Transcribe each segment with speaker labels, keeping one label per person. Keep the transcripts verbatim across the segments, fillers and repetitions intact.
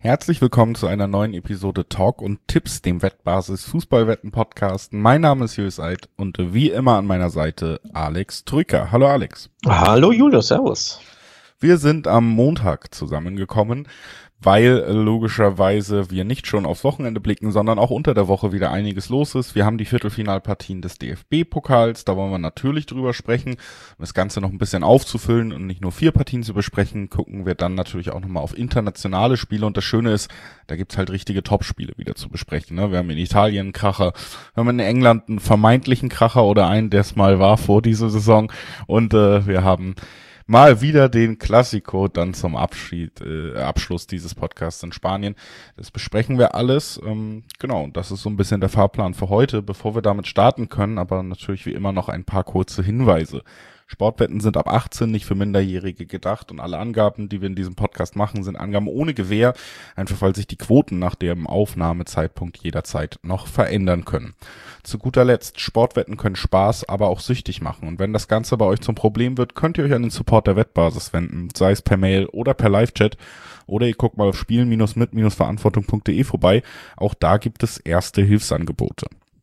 Speaker 1: Herzlich willkommen zu einer neuen Episode Talk und Tipps, dem Wettbasis Fußballwetten-Podcast. Mein Name ist Julius Eid und wie immer an meiner Seite Alex Trücker. Hallo Alex.
Speaker 2: Hallo Julius, servus.
Speaker 1: Wir sind am Montag zusammengekommen, weil logischerweise wir nicht schon aufs Wochenende blicken, sondern auch unter der Woche wieder einiges los ist. Wir haben die Viertelfinalpartien des D F B-Pokals, da wollen wir natürlich drüber sprechen. Um das Ganze noch ein bisschen aufzufüllen und nicht nur vier Partien zu besprechen, gucken wir dann natürlich auch nochmal auf internationale Spiele. Und das Schöne ist, da gibt's halt richtige Top-Spiele wieder zu besprechen. Ne? Wir haben in Italien einen Kracher, wir haben in England einen vermeintlichen Kracher oder einen, der es mal war vor dieser Saison. Und äh, wir haben mal wieder den Klassiko dann zum Abschied, äh, Abschluss dieses Podcasts in Spanien. Das besprechen wir alles. Ähm, genau, und das ist so ein bisschen der Fahrplan für heute, bevor wir damit starten können. Aber natürlich wie immer noch ein paar kurze Hinweise. Sportwetten sind ab achtzehn, nicht für Minderjährige gedacht, und alle Angaben, die wir in diesem Podcast machen, sind Angaben ohne Gewähr, einfach weil sich die Quoten nach dem Aufnahmezeitpunkt jederzeit noch verändern können. Zu guter Letzt, Sportwetten können Spaß, aber auch süchtig machen, und wenn das Ganze bei euch zum Problem wird, könnt ihr euch an den Support der Wettbasis wenden, sei es per Mail oder per Live-Chat, oder ihr guckt mal auf spielen mit verantwortung punkt de vorbei, auch da gibt es erste Hilfsangebote.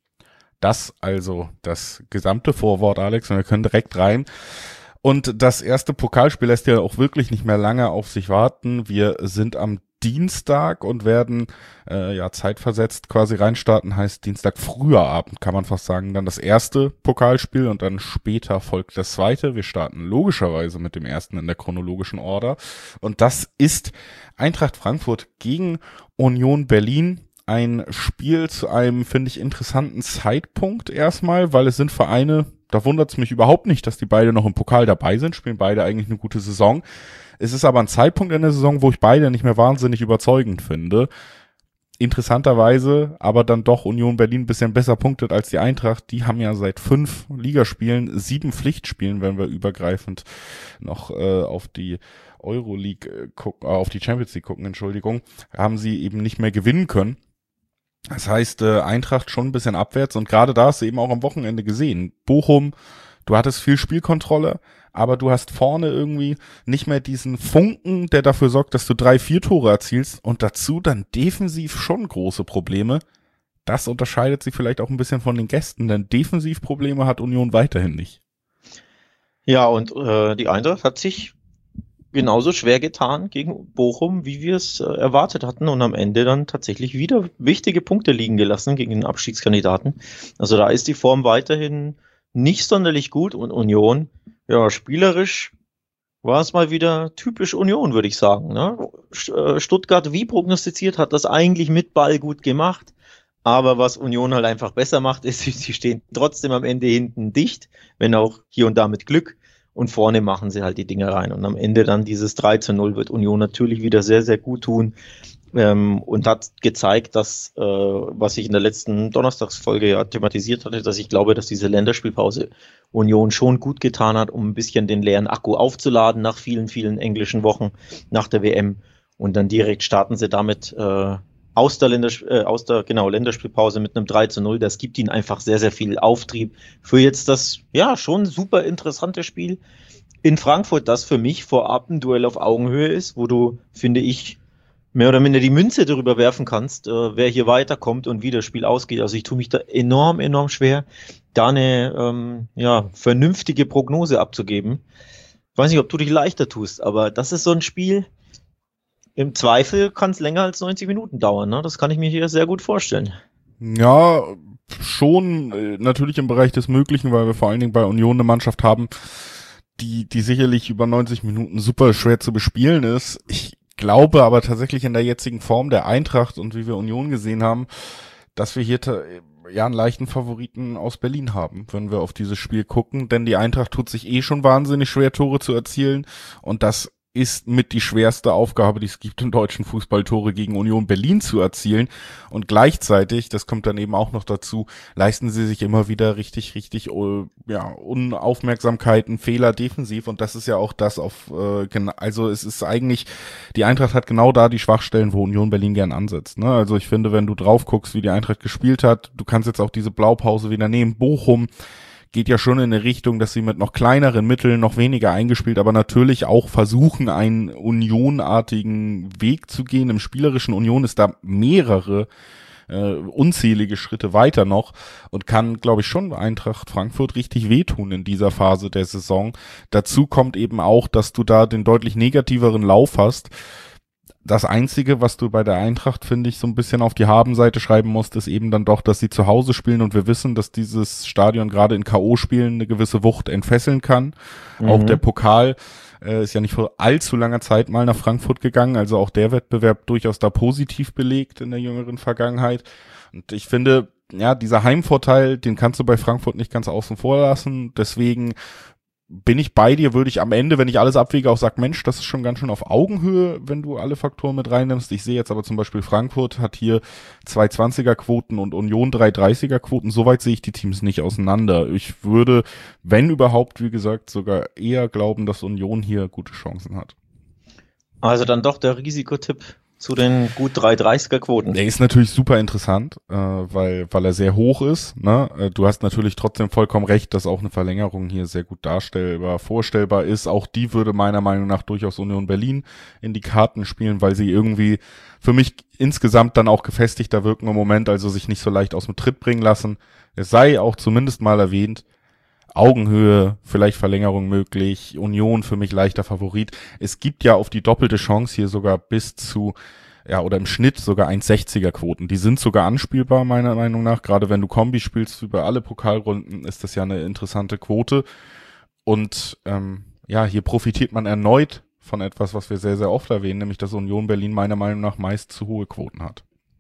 Speaker 1: Das also das gesamte Vorwort, Alex, und wir können direkt rein. Und das erste Pokalspiel lässt ja auch wirklich nicht mehr lange auf sich warten. Wir sind am Dienstag und werden äh, ja zeitversetzt quasi reinstarten, heißt Dienstag früher Abend, kann man fast sagen, dann das erste Pokalspiel und dann später folgt das zweite. Wir starten logischerweise mit dem ersten in der chronologischen Order. Und das ist Eintracht Frankfurt gegen Union Berlin. Ein Spiel zu einem, finde ich, interessanten Zeitpunkt erstmal, weil es sind Vereine, da wundert es mich überhaupt nicht, dass die beide noch im Pokal dabei sind, spielen beide eigentlich eine gute Saison. Es ist aber ein Zeitpunkt in der Saison, wo ich beide nicht mehr wahnsinnig überzeugend finde. Interessanterweise aber dann doch Union Berlin ein bisschen besser punktet als die Eintracht. Die haben ja seit fünf Ligaspielen, sieben Pflichtspielen, wenn wir übergreifend noch äh, auf die Euroleague gucken, äh, auf die Champions League gucken, Entschuldigung, haben sie eben nicht mehr gewinnen können. Das heißt, äh, Eintracht schon ein bisschen abwärts, und gerade da hast du eben auch am Wochenende gesehen. Bochum, du hattest viel Spielkontrolle, aber du hast vorne irgendwie nicht mehr diesen Funken, der dafür sorgt, dass du drei, vier Tore erzielst, und dazu dann defensiv schon große Probleme. Das unterscheidet sie vielleicht auch ein bisschen von den Gästen, denn Defensivprobleme hat Union weiterhin nicht.
Speaker 2: Ja, und äh, die Eintracht hat sich genauso schwer getan gegen Bochum, wie wir es äh, erwartet hatten, und am Ende dann tatsächlich wieder wichtige Punkte liegen gelassen gegen den Abstiegskandidaten. Also da ist die Form weiterhin nicht sonderlich gut, und Union, ja, spielerisch war es mal wieder typisch Union, würde ich sagen. Ne? Stuttgart, wie prognostiziert, hat das eigentlich mit Ball gut gemacht, aber was Union halt einfach besser macht, ist, sie stehen trotzdem am Ende hinten dicht, wenn auch hier und da mit Glück. Und vorne machen sie halt die Dinge rein. Und am Ende dann dieses drei zu null wird Union natürlich wieder sehr, sehr gut tun. Ähm, und hat gezeigt, dass, äh, was ich in der letzten Donnerstagsfolge ja thematisiert hatte, dass ich glaube, dass diese Länderspielpause Union schon gut getan hat, um ein bisschen den leeren Akku aufzuladen nach vielen, vielen englischen Wochen nach der W M. Und dann direkt starten sie damit äh, aus der, Länders- äh, aus der genau, Länderspielpause mit einem drei zu null. Das gibt ihnen einfach sehr, sehr viel Auftrieb für jetzt das, ja, schon super interessante Spiel in Frankfurt, das für mich vorab ein Duell auf Augenhöhe ist, wo du, finde ich, mehr oder minder die Münze darüber werfen kannst, äh, wer hier weiterkommt und wie das Spiel ausgeht. Also ich tue mich da enorm, enorm schwer, da eine ähm, ja, vernünftige Prognose abzugeben. Ich weiß nicht, ob du dich leichter tust, aber das ist so ein Spiel, im Zweifel kann es länger als neunzig Minuten dauern, ne? Das kann ich mir hier sehr gut vorstellen.
Speaker 1: Ja, schon äh, natürlich im Bereich des Möglichen, weil wir vor allen Dingen bei Union eine Mannschaft haben, die die sicherlich über neunzig Minuten super schwer zu bespielen ist. Ich glaube aber tatsächlich in der jetzigen Form der Eintracht und wie wir Union gesehen haben, dass wir hier ta- ja einen leichten Favoriten aus Berlin haben, wenn wir auf dieses Spiel gucken, denn die Eintracht tut sich eh schon wahnsinnig schwer, Tore zu erzielen, und das ist mit die schwerste Aufgabe, die es gibt im deutschen Fußball, Tore gegen Union Berlin zu erzielen. Und gleichzeitig, das kommt dann eben auch noch dazu, leisten sie sich immer wieder richtig, richtig ja, Unaufmerksamkeiten, Fehler defensiv. Und das ist ja auch das auf, äh, also es ist eigentlich, die Eintracht hat genau da die Schwachstellen, wo Union Berlin gern ansetzt. Ne? Also ich finde, wenn du drauf guckst, wie die Eintracht gespielt hat, du kannst jetzt auch diese Blaupause wieder nehmen, Bochum, geht ja schon in eine Richtung, dass sie mit noch kleineren Mitteln, noch weniger eingespielt, aber natürlich auch versuchen, einen Unionartigen Weg zu gehen. Im spielerischen Union ist da mehrere Uh, unzählige Schritte weiter noch und kann, glaube ich, schon Eintracht Frankfurt richtig wehtun in dieser Phase der Saison. Dazu kommt eben auch, dass du da den deutlich negativeren Lauf hast. Das Einzige, was du bei der Eintracht, finde ich, so ein bisschen auf die Habenseite schreiben musst, ist eben dann doch, dass sie zu Hause spielen und wir wissen, dass dieses Stadion gerade in K O-Spielen eine gewisse Wucht entfesseln kann. Mhm. Auch der Pokal äh, ist ja nicht vor allzu langer Zeit mal nach Frankfurt gegangen, also auch der Wettbewerb durchaus da positiv belegt in der jüngeren Vergangenheit. Und ich finde, ja, dieser Heimvorteil, den kannst du bei Frankfurt nicht ganz außen vor lassen, deswegen bin ich bei dir, würde ich am Ende, wenn ich alles abwäge, auch sagen, Mensch, das ist schon ganz schön auf Augenhöhe, wenn du alle Faktoren mit reinnimmst. Ich sehe jetzt aber zum Beispiel Frankfurt hat hier zwei zwanziger-Quoten und Union drei dreißiger-Quoten. Soweit sehe ich die Teams nicht auseinander. Ich würde, wenn überhaupt, wie gesagt, sogar eher glauben, dass Union hier gute Chancen hat.
Speaker 2: Also dann doch der Risikotipp zu den gut drei dreißiger-Quoten.
Speaker 1: Der ist natürlich super interessant, äh, weil weil er sehr hoch ist. Ne? Äh, du hast natürlich trotzdem vollkommen recht, dass auch eine Verlängerung hier sehr gut darstellbar, vorstellbar ist. Auch die würde meiner Meinung nach durchaus Union Berlin in die Karten spielen, weil sie irgendwie für mich insgesamt dann auch gefestigter wirken im Moment, also sich nicht so leicht aus dem Tritt bringen lassen. Es sei auch zumindest mal erwähnt, Augenhöhe, vielleicht Verlängerung möglich, Union für mich leichter Favorit. Es gibt ja auf die doppelte Chance hier sogar bis zu, ja, oder im Schnitt sogar eins sechziger Quoten. Die sind sogar anspielbar, meiner Meinung nach. Gerade wenn du Kombi spielst über alle Pokalrunden, ist das ja eine interessante Quote. Und ähm, ja, hier profitiert man erneut von etwas, was wir sehr, sehr oft erwähnen, nämlich dass Union Berlin meiner Meinung nach meist zu hohe Quoten hat.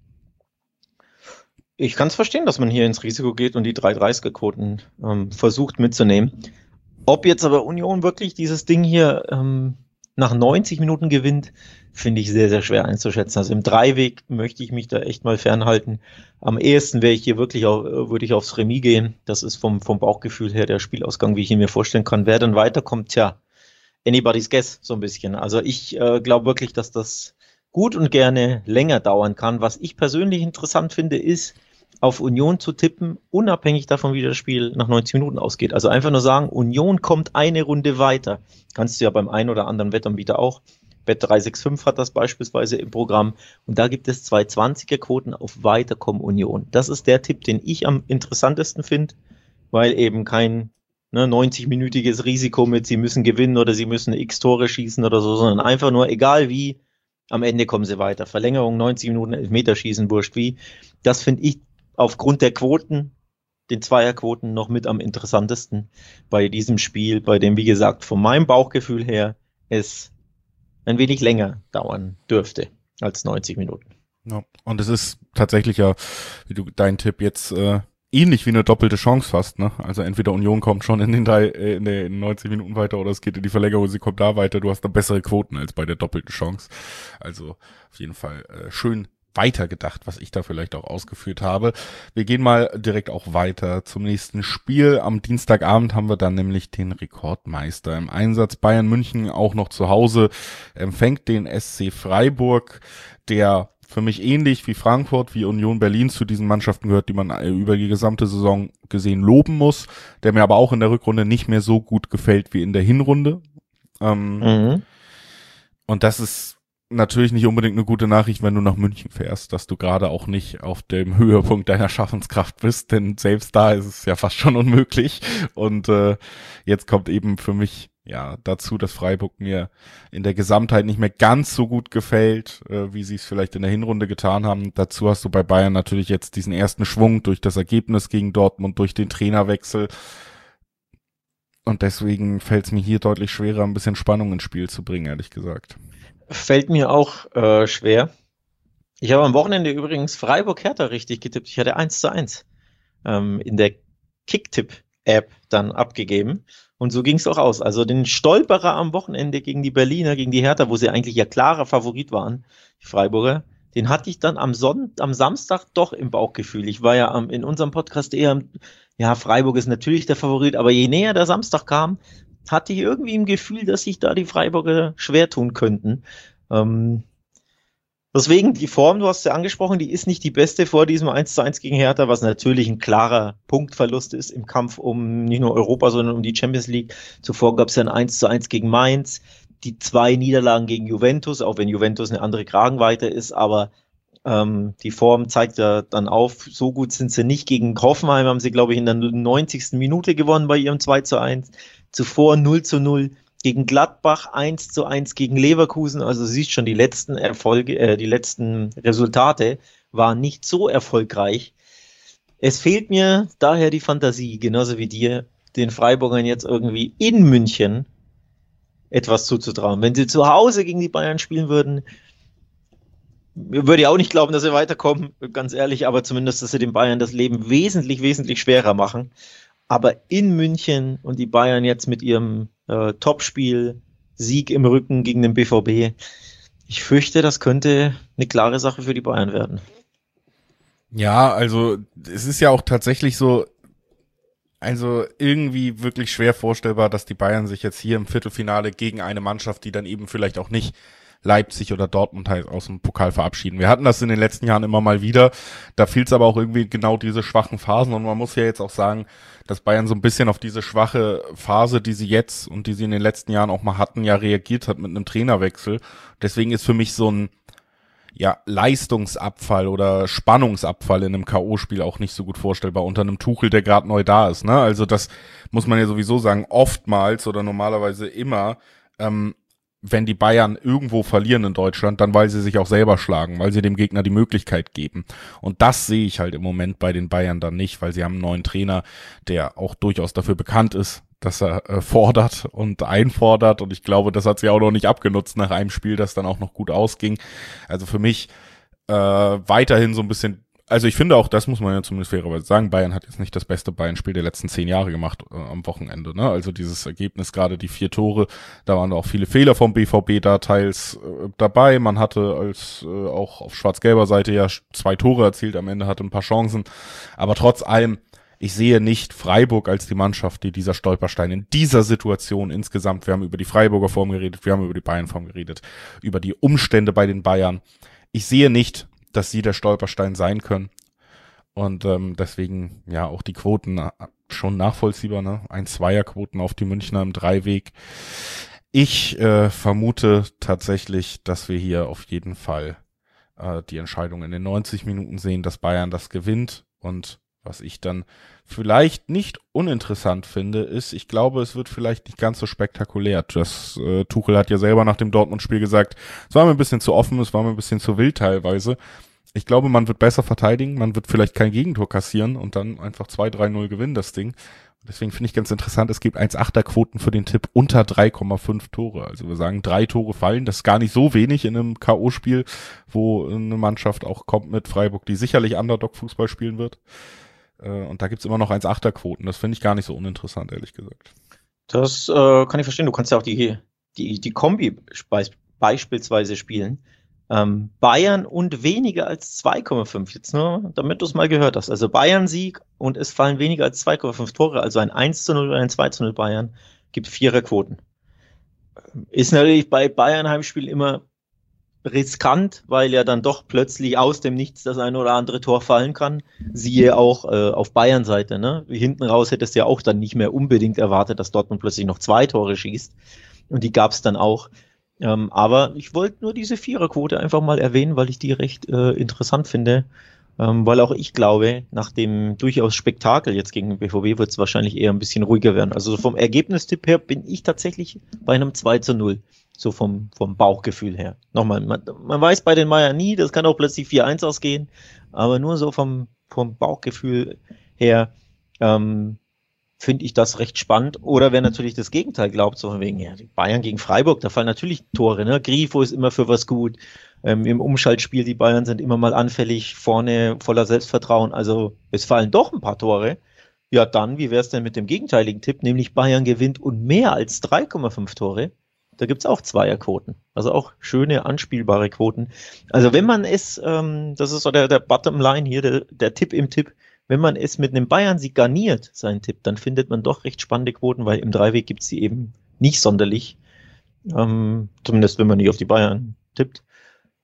Speaker 2: Ich kann es verstehen, dass man hier ins Risiko geht und die drei dreißiger-Quoten ähm, versucht mitzunehmen. Ob jetzt aber Union wirklich dieses Ding hier ähm, nach neunzig Minuten gewinnt, finde ich sehr, sehr schwer einzuschätzen. Also im Dreiweg möchte ich mich da echt mal fernhalten. Am ehesten wäre ich hier wirklich auf, würde ich aufs Remis gehen. Das ist vom, vom Bauchgefühl her der Spielausgang, wie ich ihn mir vorstellen kann. Wer dann weiterkommt, tja, anybody's guess, so ein bisschen. Also ich äh, glaube wirklich, dass das gut und gerne länger dauern kann. Was ich persönlich interessant finde, ist, auf Union zu tippen, unabhängig davon, wie das Spiel nach neunzig Minuten ausgeht. Also einfach nur sagen, Union kommt eine Runde weiter. Kannst du ja beim einen oder anderen Wettanbieter auch. Bet drei sechs fünf hat das beispielsweise im Programm. Und da gibt es zwei zwanziger-Quoten auf Weiterkommen Union. Das ist der Tipp, den ich am interessantesten finde, weil eben kein ne, neunzig-minütiges Risiko mit, sie müssen gewinnen oder sie müssen x Tore schießen oder so, sondern einfach nur, egal wie, am Ende kommen sie weiter. Verlängerung, neunzig Minuten, Elfmeterschießen, wurscht wie. Das finde ich aufgrund der Quoten, den Zweierquoten, noch mit am interessantesten bei diesem Spiel, bei dem, wie gesagt, von meinem Bauchgefühl her es ein wenig länger dauern dürfte als neunzig Minuten.
Speaker 1: Ja, und es ist tatsächlich ja, wie du dein Tipp jetzt äh, ähnlich wie eine doppelte Chance fast, ne? Also entweder Union kommt schon in den drei, äh, in den neunzig Minuten weiter oder es geht in die Verlängerung, sie kommt da weiter. Du hast dann bessere Quoten als bei der doppelten Chance. Also auf jeden Fall äh, schön weitergedacht, was ich da vielleicht auch ausgeführt habe. Wir gehen mal direkt auch weiter zum nächsten Spiel. Am Dienstagabend haben wir dann nämlich den Rekordmeister im Einsatz. Bayern München auch noch zu Hause empfängt den S C Freiburg, der für mich ähnlich wie Frankfurt, wie Union Berlin zu diesen Mannschaften gehört, die man über die gesamte Saison gesehen loben muss, der mir aber auch in der Rückrunde nicht mehr so gut gefällt wie in der Hinrunde. Ähm, mhm. Und das ist natürlich nicht unbedingt eine gute Nachricht, wenn du nach München fährst, dass du gerade auch nicht auf dem Höhepunkt deiner Schaffenskraft bist, denn selbst da ist es ja fast schon unmöglich. Und äh, jetzt kommt eben für mich ja dazu, dass Freiburg mir in der Gesamtheit nicht mehr ganz so gut gefällt, äh, wie sie es vielleicht in der Hinrunde getan haben. Dazu hast du bei Bayern natürlich jetzt diesen ersten Schwung durch das Ergebnis gegen Dortmund, durch den Trainerwechsel. Und deswegen fällt es mir hier deutlich schwerer, ein bisschen Spannung ins Spiel zu bringen, ehrlich gesagt.
Speaker 2: Fällt mir auch äh, schwer. Ich habe am Wochenende übrigens Freiburg-Hertha richtig getippt. Ich hatte eins zu eins ähm, in der Kicktipp-App dann abgegeben. Und so ging es auch aus. Also den Stolperer am Wochenende gegen die Berliner, gegen die Hertha, wo sie eigentlich ja klarer Favorit waren, die Freiburger, den hatte ich dann am Sonn- am Samstag doch im Bauchgefühl. Ich war ja ähm, in unserem Podcast eher, ja, Freiburg ist natürlich der Favorit, aber je näher der Samstag kam, hatte ich irgendwie im Gefühl, dass sich da die Freiburger schwer tun könnten. Ähm, Deswegen die Form, du hast ja angesprochen, die ist nicht die beste vor diesem eins zu eins gegen Hertha, was natürlich ein klarer Punktverlust ist im Kampf um nicht nur Europa, sondern um die Champions League. Zuvor gab es ja ein eins zu eins gegen Mainz, die zwei Niederlagen gegen Juventus, auch wenn Juventus eine andere Kragenweite ist, aber ähm, die Form zeigt ja dann auf, so gut sind sie nicht. Gegen Hoffenheim haben sie, glaube ich, in der neunzigsten Minute gewonnen bei ihrem zwei zu eins. Zuvor null zu null. Gegen Gladbach eins zu eins gegen Leverkusen, also siehst schon, die letzten Erfolge, äh, die letzten Resultate waren nicht so erfolgreich. Es fehlt mir daher die Fantasie, genauso wie dir, den Freiburgern jetzt irgendwie in München etwas zuzutrauen. Wenn sie zu Hause gegen die Bayern spielen würden, würde ich auch nicht glauben, dass sie weiterkommen, ganz ehrlich, aber zumindest, dass sie den Bayern das Leben wesentlich, wesentlich schwerer machen. Aber in München und die Bayern jetzt mit ihrem äh, Topspiel, Sieg im Rücken gegen den B V B, ich fürchte, das könnte eine klare Sache für die Bayern werden.
Speaker 1: Ja, also es ist ja auch tatsächlich so, also irgendwie wirklich schwer vorstellbar, dass die Bayern sich jetzt hier im Viertelfinale gegen eine Mannschaft, die dann eben vielleicht auch nicht Leipzig oder Dortmund halt aus dem Pokal verabschieden. Wir hatten das in den letzten Jahren immer mal wieder. Da fehlt es aber auch irgendwie genau diese schwachen Phasen. Und man muss ja jetzt auch sagen, dass Bayern so ein bisschen auf diese schwache Phase, die sie jetzt und die sie in den letzten Jahren auch mal hatten, ja reagiert hat mit einem Trainerwechsel. Deswegen ist für mich so ein ja Leistungsabfall oder Spannungsabfall in einem K O-Spiel auch nicht so gut vorstellbar unter einem Tuchel, der gerade neu da ist. Ne? Also das muss man ja sowieso sagen, oftmals oder normalerweise immer, ähm, wenn die Bayern irgendwo verlieren in Deutschland, dann weil sie sich auch selber schlagen, weil sie dem Gegner die Möglichkeit geben. Und das sehe ich halt im Moment bei den Bayern dann nicht, weil sie haben einen neuen Trainer, der auch durchaus dafür bekannt ist, dass er äh, fordert und einfordert. Und ich glaube, das hat sie auch noch nicht abgenutzt nach einem Spiel, das dann auch noch gut ausging. Also für mich äh, weiterhin so ein bisschen. Also ich finde auch, das muss man ja zumindest fairerweise sagen, Bayern hat jetzt nicht das beste Bayern-Spiel der letzten zehn Jahre gemacht äh, am Wochenende. Ne? Also dieses Ergebnis, gerade die vier Tore, da waren auch viele Fehler vom B V B da teils äh, dabei. Man hatte als äh, auch auf schwarz-gelber Seite ja zwei Tore erzielt, am Ende hatte ein paar Chancen. Aber trotz allem, ich sehe nicht Freiburg als die Mannschaft, die dieser Stolperstein in dieser Situation insgesamt, wir haben über die Freiburger Form geredet, wir haben über die Bayern-Form geredet, über die Umstände bei den Bayern. Ich sehe nicht, dass sie der Stolperstein sein können. Und ähm, deswegen, ja, auch die Quoten na, schon nachvollziehbar, ne? Ein Zweierquoten auf die Münchner im Dreiweg. Ich äh, vermute tatsächlich, dass wir hier auf jeden Fall äh, die Entscheidung in den neunzig Minuten sehen, dass Bayern das gewinnt. Und was ich dann vielleicht nicht uninteressant finde, ist, ich glaube, es wird vielleicht nicht ganz so spektakulär. Das äh, Tuchel hat ja selber nach dem Dortmund-Spiel gesagt, es war mir ein bisschen zu offen, es war mir ein bisschen zu wild teilweise. Ich glaube, man wird besser verteidigen, man wird vielleicht kein Gegentor kassieren und dann einfach zwei drei null gewinnen, das Ding. Deswegen finde ich ganz interessant, es gibt eins Komma achter Quoten für den Tipp unter drei Komma fünf Tore. Also wir sagen, drei Tore fallen, das ist gar nicht so wenig in einem K O-Spiel, wo eine Mannschaft auch kommt mit Freiburg, die sicherlich Underdog-Fußball spielen wird. Und da gibt's immer noch eins Komma achter Quoten. Das finde ich gar nicht so uninteressant, ehrlich gesagt.
Speaker 2: Das äh, kann ich verstehen. Du kannst ja auch die, die, die Kombi beis- beispielsweise spielen. Ähm, Bayern und weniger als zwei Komma fünf. Jetzt nur, damit du es mal gehört hast. Also Bayern-Sieg und es fallen weniger als zwei Komma fünf Tore. Also ein eins zu null oder ein zwei zu null Bayern gibt Viererquoten. Ist natürlich bei Bayern-Heimspielen immer riskant, weil ja dann doch plötzlich aus dem Nichts das ein oder andere Tor fallen kann. Siehe auch äh, auf Bayern-Seite, ne? Hinten raus hättest du ja auch dann nicht mehr unbedingt erwartet, dass Dortmund plötzlich noch zwei Tore schießt. Und die gab's dann auch. Ähm, aber ich wollte nur diese Viererquote einfach mal erwähnen, weil ich die recht äh, interessant finde. Ähm, weil auch ich glaube, nach dem durchaus Spektakel jetzt gegen den B V B wird es wahrscheinlich eher ein bisschen ruhiger werden. Also vom Ergebnistipp her bin ich tatsächlich bei einem zwei zu null. So vom, vom Bauchgefühl her. Nochmal, man, man weiß bei den Bayern nie, das kann auch plötzlich vier eins ausgehen, aber nur so vom, vom Bauchgefühl her ähm, finde ich das recht spannend. Oder wer natürlich das Gegenteil glaubt, so von wegen, ja, die Bayern gegen Freiburg, da fallen natürlich Tore, ne? Grifo ist immer für was gut. Ähm, im Umschaltspiel, die Bayern sind immer mal anfällig, vorne voller Selbstvertrauen, also es fallen doch ein paar Tore. Ja, dann, wie wäre es denn mit dem gegenteiligen Tipp, nämlich Bayern gewinnt und mehr als drei Komma fünf Tore? Da gibt's auch Zweierquoten, also auch schöne, anspielbare Quoten. Also wenn man es, ähm, das ist so der, der Bottomline hier, der, der Tipp im Tipp, wenn man es mit einem Bayern-Sieg garniert, seinen Tipp, dann findet man doch recht spannende Quoten, weil im Dreiweg gibt's sie eben nicht sonderlich, ähm, zumindest wenn man nicht auf die Bayern tippt.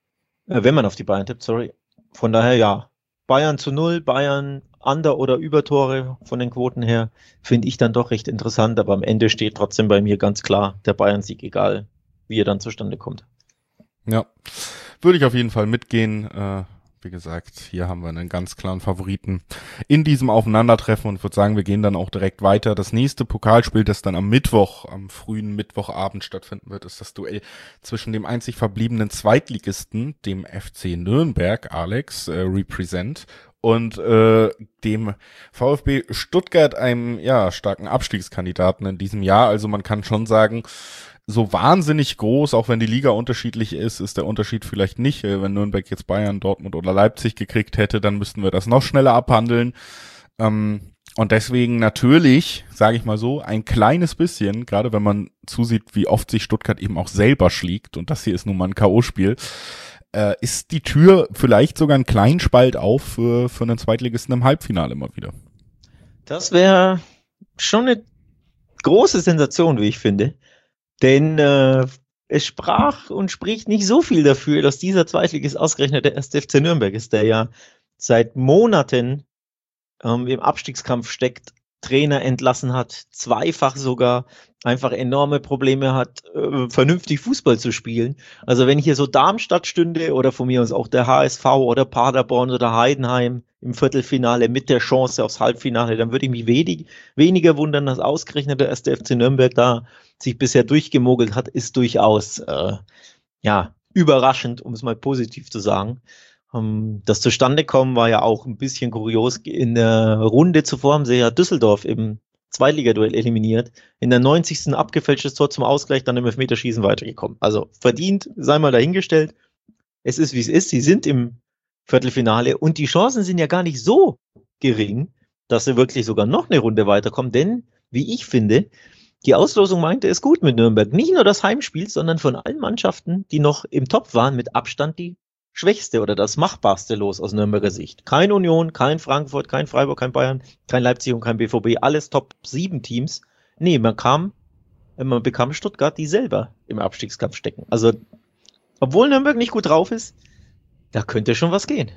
Speaker 2: Äh, wenn man auf die Bayern tippt, sorry. Von daher ja. Bayern zu null, Bayern Under- oder Übertore von den Quoten her, finde ich dann doch recht interessant, aber am Ende steht trotzdem bei mir ganz klar der Bayern-Sieg, egal wie er dann zustande kommt.
Speaker 1: Ja, würde ich auf jeden Fall mitgehen. Äh, wie gesagt, hier haben wir einen ganz klaren Favoriten in diesem Aufeinandertreffen und würde sagen, wir gehen dann auch direkt weiter. Das nächste Pokalspiel, das dann am Mittwoch, am frühen Mittwochabend stattfinden wird, ist das Duell zwischen dem einzig verbliebenen Zweitligisten, dem F C Nürnberg, Alex, äh, Represent, und äh, dem VfB Stuttgart, einem ja starken Abstiegskandidaten in diesem Jahr. Also man kann schon sagen, so wahnsinnig groß, auch wenn die Liga unterschiedlich ist, ist der Unterschied vielleicht nicht. Wenn Nürnberg jetzt Bayern, Dortmund oder Leipzig gekriegt hätte, dann müssten wir das noch schneller abhandeln. Und deswegen natürlich, sage ich mal so, ein kleines bisschen, gerade wenn man zusieht, wie oft sich Stuttgart eben auch selber schlägt, und das hier ist nun mal ein K O-Spiel, ist die Tür vielleicht sogar einen kleinen Spalt auf für, für einen Zweitligisten im Halbfinale immer wieder.
Speaker 2: Das wäre schon eine große Sensation, wie ich finde. Denn äh, es sprach und spricht nicht so viel dafür, dass dieser Zweitligist ausgerechnet der erste F C Nürnberg ist, der ja seit Monaten ähm, im Abstiegskampf steckt, Trainer entlassen hat, zweifach sogar, einfach enorme Probleme hat, äh, vernünftig Fußball zu spielen. Also wenn hier so Darmstadt stünde oder von mir aus auch der H S V oder Paderborn oder Heidenheim im Viertelfinale mit der Chance aufs Halbfinale, dann würde ich mich wenig, weniger wundern, dass ausgerechnet der erste F C Nürnberg da sich bisher durchgemogelt hat, ist durchaus äh, ja überraschend, um es mal positiv zu sagen. Um, das Zustandekommen war ja auch ein bisschen kurios. In der Runde zuvor haben sie ja Düsseldorf im Zweitligaduell eliminiert. In der neunzigsten abgefälschtes Tor zum Ausgleich, dann im Elfmeterschießen weitergekommen. Also verdient, sei mal dahingestellt. Es ist, wie es ist. Sie sind im Viertelfinale und die Chancen sind ja gar nicht so gering, dass sie wirklich sogar noch eine Runde weiterkommen. Denn, wie ich finde, die Auslosung meinte es gut mit Nürnberg. Nicht nur das Heimspiel, sondern von allen Mannschaften, die noch im Top waren, mit Abstand die schwächste oder das machbarste Los aus Nürnberger Sicht. Kein Union, kein Frankfurt, kein Freiburg, kein Bayern, kein Leipzig und kein B V B. Alles Top sieben Teams. Nee, man kam, man bekam Stuttgart, die selber im Abstiegskampf stecken. Also, obwohl Nürnberg nicht gut drauf ist, da könnte schon was gehen.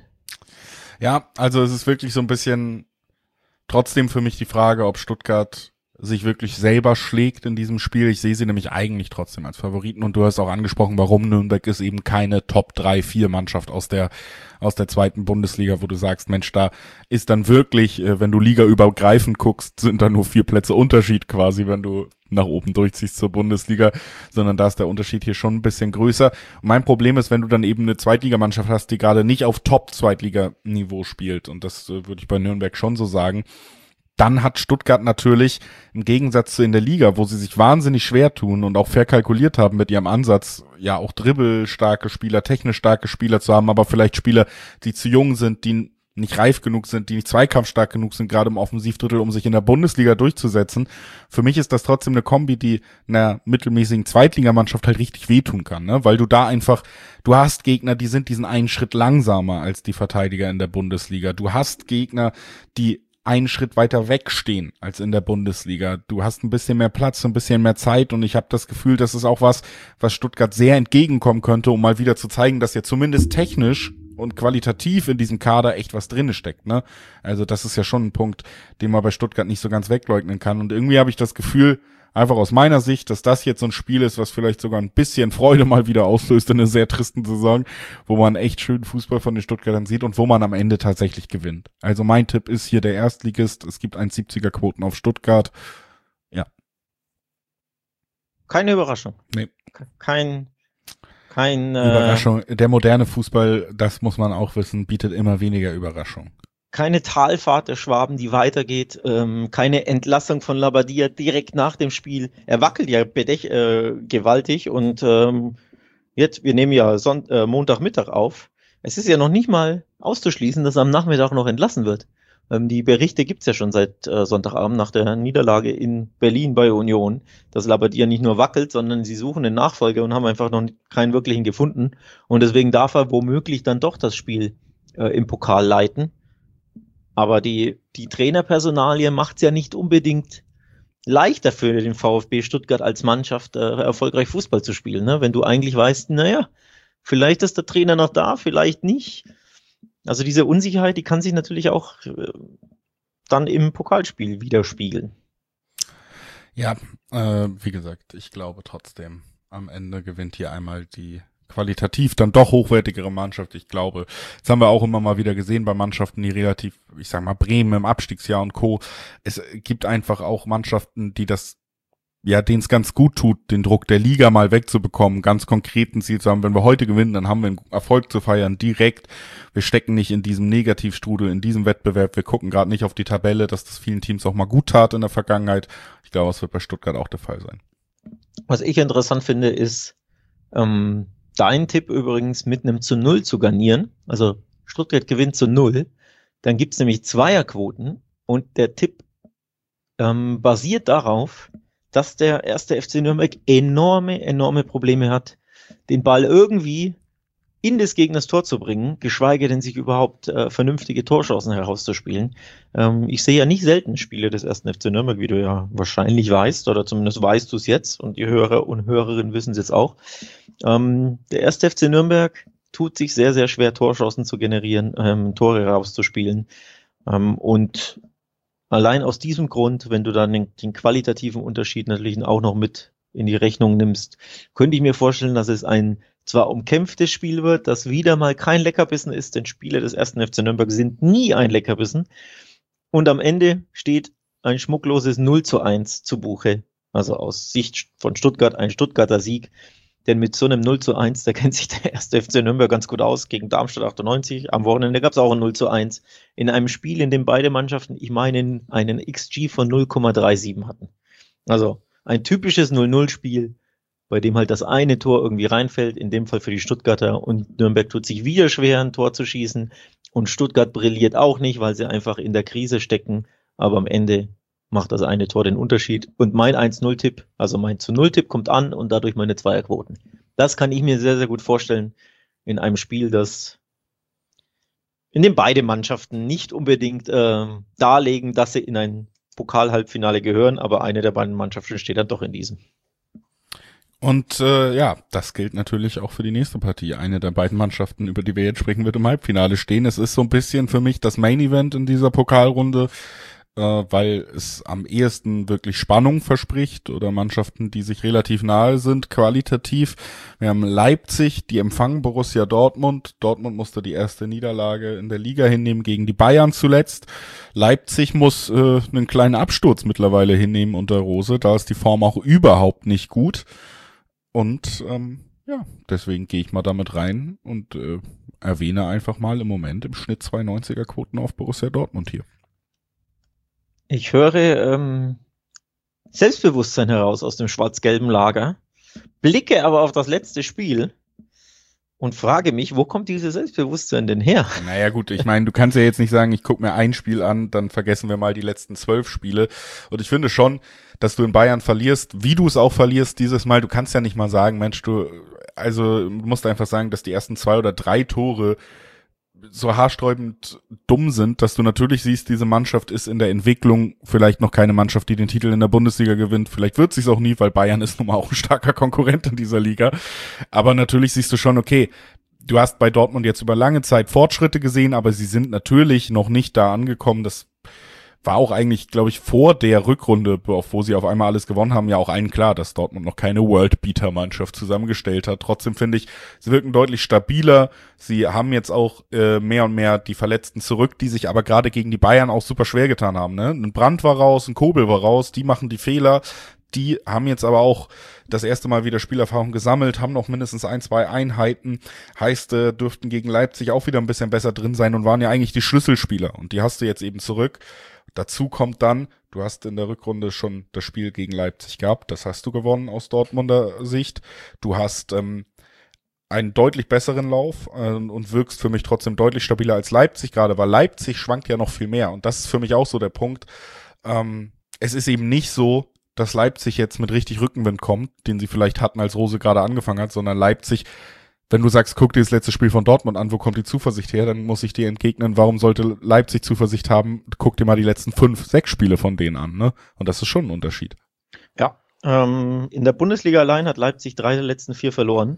Speaker 1: Ja, also es ist wirklich so ein bisschen trotzdem für mich die Frage, ob Stuttgart sich wirklich selber schlägt in diesem Spiel. Ich sehe sie nämlich eigentlich trotzdem als Favoriten und du hast auch angesprochen, warum Nürnberg ist eben keine Top drei vier Mannschaft aus der aus der zweiten Bundesliga, wo du sagst, Mensch, da ist dann wirklich, wenn du ligaübergreifend guckst, sind da nur vier Plätze Unterschied quasi, wenn du nach oben durchziehst zur Bundesliga, sondern da ist der Unterschied hier schon ein bisschen größer. Und mein Problem ist, wenn du dann eben eine Zweitligamannschaft hast, die gerade nicht auf Top-Zweitliga-Niveau spielt, und das äh, würde ich bei Nürnberg schon so sagen, dann hat Stuttgart natürlich im Gegensatz zu in der Liga, wo sie sich wahnsinnig schwer tun und auch verkalkuliert haben mit ihrem Ansatz, ja auch dribbelstarke Spieler, technisch starke Spieler zu haben, aber vielleicht Spieler, die zu jung sind, die nicht reif genug sind, die nicht zweikampfstark genug sind, gerade im Offensivdrittel, um sich in der Bundesliga durchzusetzen. Für mich ist das trotzdem eine Kombi, die einer mittelmäßigen Zweitligamannschaft halt richtig wehtun kann, ne? Weil du da einfach, du hast Gegner, die sind diesen einen Schritt langsamer als die Verteidiger in der Bundesliga. Du hast Gegner, die einen Schritt weiter wegstehen als in der Bundesliga. Du hast ein bisschen mehr Platz, ein bisschen mehr Zeit und ich habe das Gefühl, das ist auch was, was Stuttgart sehr entgegenkommen könnte, um mal wieder zu zeigen, dass ja zumindest technisch und qualitativ in diesem Kader echt was drinne steckt, ne? Also das ist ja schon ein Punkt, den man bei Stuttgart nicht so ganz wegleugnen kann und irgendwie habe ich das Gefühl, einfach aus meiner Sicht, dass das jetzt so ein Spiel ist, was vielleicht sogar ein bisschen Freude mal wieder auslöst in einer sehr tristen Saison, wo man echt schönen Fußball von den Stuttgartern sieht und wo man am Ende tatsächlich gewinnt. Also mein Tipp ist hier der Erstligist. Es gibt eins Komma siebziger Quoten auf Stuttgart. Ja.
Speaker 2: Keine Überraschung.
Speaker 1: Nee.
Speaker 2: Kein, kein, äh,
Speaker 1: Überraschung. Der moderne Fußball, das muss man auch wissen, bietet immer weniger Überraschung.
Speaker 2: Keine Talfahrt der Schwaben, die weitergeht, ähm, keine Entlassung von Labadia direkt nach dem Spiel. Er wackelt ja bedech, äh, gewaltig und ähm, jetzt, wir nehmen ja Sonnt- äh, Montagmittag auf. Es ist ja noch nicht mal auszuschließen, dass er am Nachmittag noch entlassen wird. Ähm, die Berichte gibt's ja schon seit äh, Sonntagabend nach der Niederlage in Berlin bei Union, dass Labadia nicht nur wackelt, sondern sie suchen einen Nachfolger und haben einfach noch keinen wirklichen gefunden. Und deswegen darf er womöglich dann doch das Spiel äh, im Pokal leiten. Aber die, die Trainerpersonalie macht's ja nicht unbedingt leichter für den VfB Stuttgart als Mannschaft äh, erfolgreich Fußball zu spielen, ne? Wenn du eigentlich weißt, naja, Vielleicht ist der Trainer noch da, vielleicht nicht. Also diese Unsicherheit, die kann sich natürlich auch äh, dann im Pokalspiel widerspiegeln.
Speaker 1: Ja, äh, wie gesagt, ich glaube trotzdem, am Ende gewinnt hier einmal die qualitativ dann doch hochwertigere Mannschaft. Ich glaube, das haben wir auch immer mal wieder gesehen bei Mannschaften, die relativ, ich sag mal, Bremen im Abstiegsjahr und Co. Es gibt einfach auch Mannschaften, die das, ja, denen es ganz gut tut, den Druck der Liga mal wegzubekommen, ganz konkreten Ziel zu haben. Wenn wir heute gewinnen, dann haben wir einen Erfolg zu feiern, direkt. Wir stecken nicht in diesem Negativstrudel, in diesem Wettbewerb. Wir gucken gerade nicht auf die Tabelle, dass das vielen Teams auch mal gut tat in der Vergangenheit. Ich glaube, das wird bei Stuttgart auch der Fall sein.
Speaker 2: Was ich interessant finde, ist, ähm, dein Tipp übrigens mit einem zu Null zu garnieren. Also Stuttgart gewinnt zu Null. Dann gibt's nämlich Zweierquoten und der Tipp ähm, basiert darauf, dass der erste F C Nürnberg enorme, enorme Probleme hat, den Ball irgendwie in des Gegners Tor zu bringen, geschweige denn sich überhaupt äh, vernünftige Torchancen herauszuspielen. Ähm, ich sehe ja nicht selten Spiele des ersten F C Nürnberg, wie du ja wahrscheinlich weißt, oder zumindest weißt du es jetzt und die Hörer und Hörerinnen wissen es jetzt auch. Ähm, der erste F C Nürnberg tut sich sehr, sehr schwer, Torchancen zu generieren, ähm, Tore herauszuspielen. Ähm, und allein aus diesem Grund, wenn du dann den, den qualitativen Unterschied natürlich auch noch mit in die Rechnung nimmst, könnte ich mir vorstellen, dass es ein zwar umkämpftes Spiel wird, das wieder mal kein Leckerbissen ist, denn Spiele des ersten F C Nürnberg sind nie ein Leckerbissen. Und am Ende steht ein schmuckloses null zu eins zu Buche. Also aus Sicht von Stuttgart ein Stuttgarter Sieg. Denn mit so einem null zu eins, da kennt sich der erste F C Nürnberg ganz gut aus, gegen Darmstadt achtundneunzig. Am Wochenende gab es auch ein null zu eins. In einem Spiel, in dem beide Mannschaften, ich meine, einen X G von null Komma siebenunddreißig hatten. Also ein typisches null null Spiel, bei dem halt das eine Tor irgendwie reinfällt, in dem Fall für die Stuttgarter. Und Nürnberg tut sich wieder schwer, ein Tor zu schießen. Und Stuttgart brilliert auch nicht, weil sie einfach in der Krise stecken. Aber am Ende macht das eine Tor den Unterschied. Und mein eins null Tipp, also mein zu null Tipp kommt an und dadurch meine Zweierquoten. Das kann ich mir sehr, sehr gut vorstellen in einem Spiel, das in dem beide Mannschaften nicht unbedingt äh, darlegen, dass sie in ein Pokal-Halbfinale gehören, aber eine der beiden Mannschaften steht dann doch in diesem.
Speaker 1: Und äh, ja, das gilt natürlich auch für die nächste Partie. Eine der beiden Mannschaften, über die wir jetzt sprechen, wird im Halbfinale stehen. Es ist so ein bisschen für mich das Main-Event in dieser Pokalrunde, äh, weil es am ehesten wirklich Spannung verspricht oder Mannschaften, die sich relativ nahe sind, qualitativ. Wir haben Leipzig, die empfangen Borussia Dortmund. Dortmund musste die erste Niederlage in der Liga hinnehmen gegen die Bayern zuletzt. Leipzig muss äh, einen kleinen Absturz mittlerweile hinnehmen unter Rose. Da ist die Form auch überhaupt nicht gut. Und ähm, ja, deswegen gehe ich mal damit rein und äh, erwähne einfach mal im Moment im Schnitt zwei neunziger Quoten auf Borussia Dortmund hier.
Speaker 2: Ich höre ähm, Selbstbewusstsein heraus aus dem schwarz-gelben Lager, blicke aber auf das letzte Spiel und frage mich, wo kommt dieses Selbstbewusstsein denn her?
Speaker 1: Naja gut, ich meine, du kannst ja jetzt nicht sagen, ich gucke mir ein Spiel an, dann vergessen wir mal die letzten zwölf Spiele. Und ich finde schon, dass du in Bayern verlierst, wie du es auch verlierst dieses Mal. Du kannst ja nicht mal sagen, Mensch, du, also du musst einfach sagen, dass die ersten zwei oder drei Tore so haarsträubend dumm sind, dass du natürlich siehst, diese Mannschaft ist in der Entwicklung vielleicht noch keine Mannschaft, die den Titel in der Bundesliga gewinnt. Vielleicht wird sich's auch nie, weil Bayern ist nun mal auch ein starker Konkurrent in dieser Liga. Aber natürlich siehst du schon, okay, du hast bei Dortmund jetzt über lange Zeit Fortschritte gesehen, aber sie sind natürlich noch nicht da angekommen. Das war auch eigentlich, glaube ich, vor der Rückrunde, wo sie auf einmal alles gewonnen haben, ja auch allen klar, dass Dortmund noch keine World-Beater-Mannschaft zusammengestellt hat. Trotzdem finde ich, sie wirken deutlich stabiler. Sie haben jetzt auch äh, mehr und mehr die Verletzten zurück, die sich aber gerade gegen die Bayern auch super schwer getan haben. Ne? Ein Brandt war raus, ein Kobel war raus, die machen die Fehler. Die haben jetzt aber auch das erste Mal wieder Spielerfahrung gesammelt, haben noch mindestens ein, zwei Einheiten. Heißt, äh, dürften gegen Leipzig auch wieder ein bisschen besser drin sein und waren ja eigentlich die Schlüsselspieler. Und die hast du jetzt eben zurück. Dazu kommt dann, du hast in der Rückrunde schon das Spiel gegen Leipzig gehabt, das hast du gewonnen aus Dortmunder Sicht. Du hast ähm, einen deutlich besseren Lauf äh, und wirkst für mich trotzdem deutlich stabiler als Leipzig, gerade weil Leipzig schwankt ja noch viel mehr. Und das ist für mich auch so der Punkt. Ähm, es ist eben nicht so, dass Leipzig jetzt mit richtig Rückenwind kommt, den sie vielleicht hatten, als Rose gerade angefangen hat, sondern Leipzig, wenn du sagst, guck dir das letzte Spiel von Dortmund an, wo kommt die Zuversicht her, dann muss ich dir entgegnen, warum sollte Leipzig Zuversicht haben? Guck dir mal die letzten fünf, sechs Spiele von denen an, ne? Und das ist schon ein Unterschied.
Speaker 2: Ja, ähm, in der Bundesliga allein hat Leipzig drei der letzten vier verloren.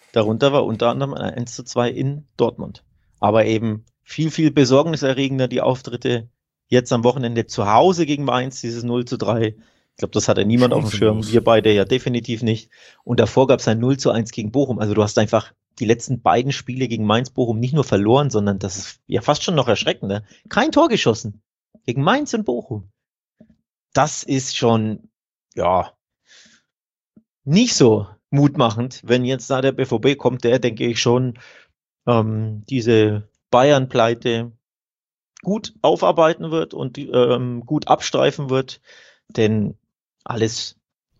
Speaker 2: Darunter war unter anderem ein eins zu zwei in Dortmund. Aber eben viel, viel besorgniserregender die Auftritte jetzt am Wochenende zu Hause gegen Mainz, dieses null zu drei. Ich glaube, das hatte niemand auf dem Schirm. Wir beide ja definitiv nicht. Und davor gab es ein null zu eins gegen Bochum. Also du hast einfach die letzten beiden Spiele gegen Mainz-Bochum nicht nur verloren, sondern das ist ja fast schon noch erschreckender. Kein Tor geschossen. Gegen Mainz und Bochum. Das ist schon, ja, nicht so mutmachend. Wenn jetzt da der B V B kommt, der, denke ich schon, ähm, diese Bayern-Pleite gut aufarbeiten wird und ähm, gut abstreifen wird, denn alles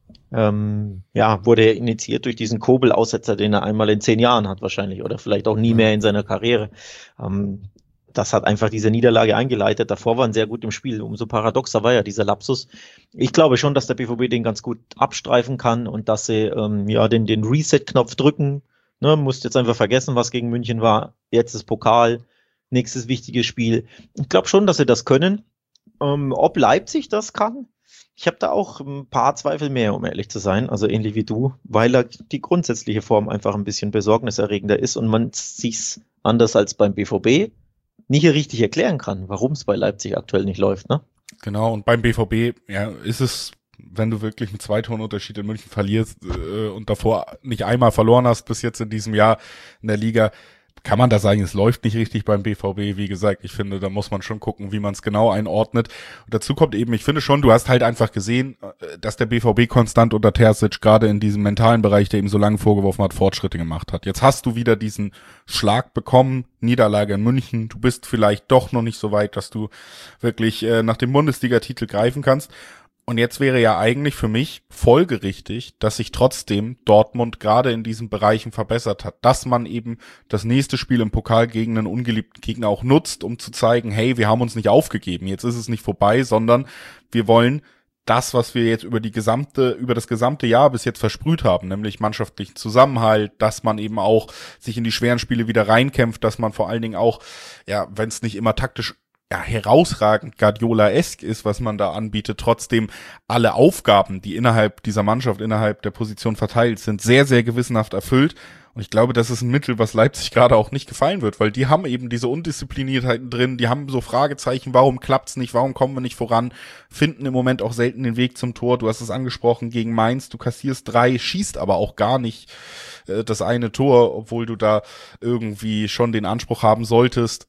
Speaker 2: ähm, ja, wurde initiiert durch diesen Kobel-Aussetzer, den er einmal in zehn Jahren hat wahrscheinlich oder vielleicht auch nie mehr in seiner Karriere. Ähm, das hat einfach diese Niederlage eingeleitet. Davor waren sehr gut im Spiel. Umso paradoxer war ja dieser Lapsus. Ich glaube schon, dass der B V B den ganz gut abstreifen kann und dass sie ähm, ja den, den Reset-Knopf drücken. Ne, musst jetzt einfach vergessen, was gegen München war. Jetzt ist Pokal, nächstes wichtiges Spiel. Ich glaube schon, dass sie das können. Ähm, ob Leipzig das kann? Ich habe da auch ein paar Zweifel mehr, um ehrlich zu sein. Also ähnlich wie du, weil da die grundsätzliche Form einfach ein bisschen besorgniserregender ist und man sich's anders als beim B V B nicht richtig erklären kann, warum es bei Leipzig aktuell nicht läuft, ne?
Speaker 1: Genau, und beim B V B, ja, ist es, wenn du wirklich mit zwei Toren Unterschied in München verlierst äh, und davor nicht einmal verloren hast bis jetzt in diesem Jahr in der Liga, kann man da sagen, es läuft nicht richtig beim B V B. Wie gesagt, ich finde, da muss man schon gucken, wie man es genau einordnet. Und dazu kommt eben, ich finde schon, du hast halt einfach gesehen, dass der B V B konstant unter Terzic gerade in diesem mentalen Bereich, der ihm so lange vorgeworfen hat, Fortschritte gemacht hat. Jetzt hast du wieder diesen Schlag bekommen, Niederlage in München. Du bist vielleicht doch noch nicht so weit, dass du wirklich äh, nach dem Bundesliga-Titel greifen kannst. Und jetzt wäre ja eigentlich für mich folgerichtig, dass sich trotzdem Dortmund gerade in diesen Bereichen verbessert hat, dass man eben das nächste Spiel im Pokal gegen einen ungeliebten Gegner auch nutzt, um zu zeigen, hey, wir haben uns nicht aufgegeben, jetzt ist es nicht vorbei, sondern wir wollen das, was wir jetzt über die gesamte, über das gesamte Jahr bis jetzt versprüht haben, nämlich mannschaftlichen Zusammenhalt, dass man eben auch sich in die schweren Spiele wieder reinkämpft, dass man vor allen Dingen auch, ja, wenn es nicht immer taktisch ja, herausragend Guardiola-esk ist, was man da anbietet, trotzdem alle Aufgaben, die innerhalb dieser Mannschaft, innerhalb der Position verteilt sind, sehr, sehr gewissenhaft erfüllt. Und ich glaube, das ist ein Mittel, was Leipzig gerade auch nicht gefallen wird, weil die haben eben diese Undiszipliniertheiten drin, die haben so Fragezeichen, warum klappt's nicht, warum kommen wir nicht voran, finden im Moment auch selten den Weg zum Tor. Du hast es angesprochen, gegen Mainz, du kassierst drei, schießt aber auch gar nicht äh, das eine Tor, obwohl du da irgendwie schon den Anspruch haben solltest.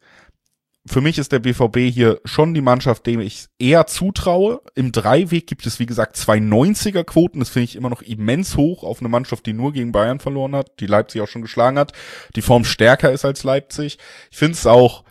Speaker 1: Für mich ist der B V B hier schon die Mannschaft, dem ich eher zutraue. Im Dreiweg gibt es, wie gesagt, zwei neunziger-Quoten. Das finde ich immer noch immens hoch auf eine Mannschaft, die nur gegen Bayern verloren hat, die Leipzig auch schon geschlagen hat, die Form stärker ist als Leipzig. Ich finde es auch,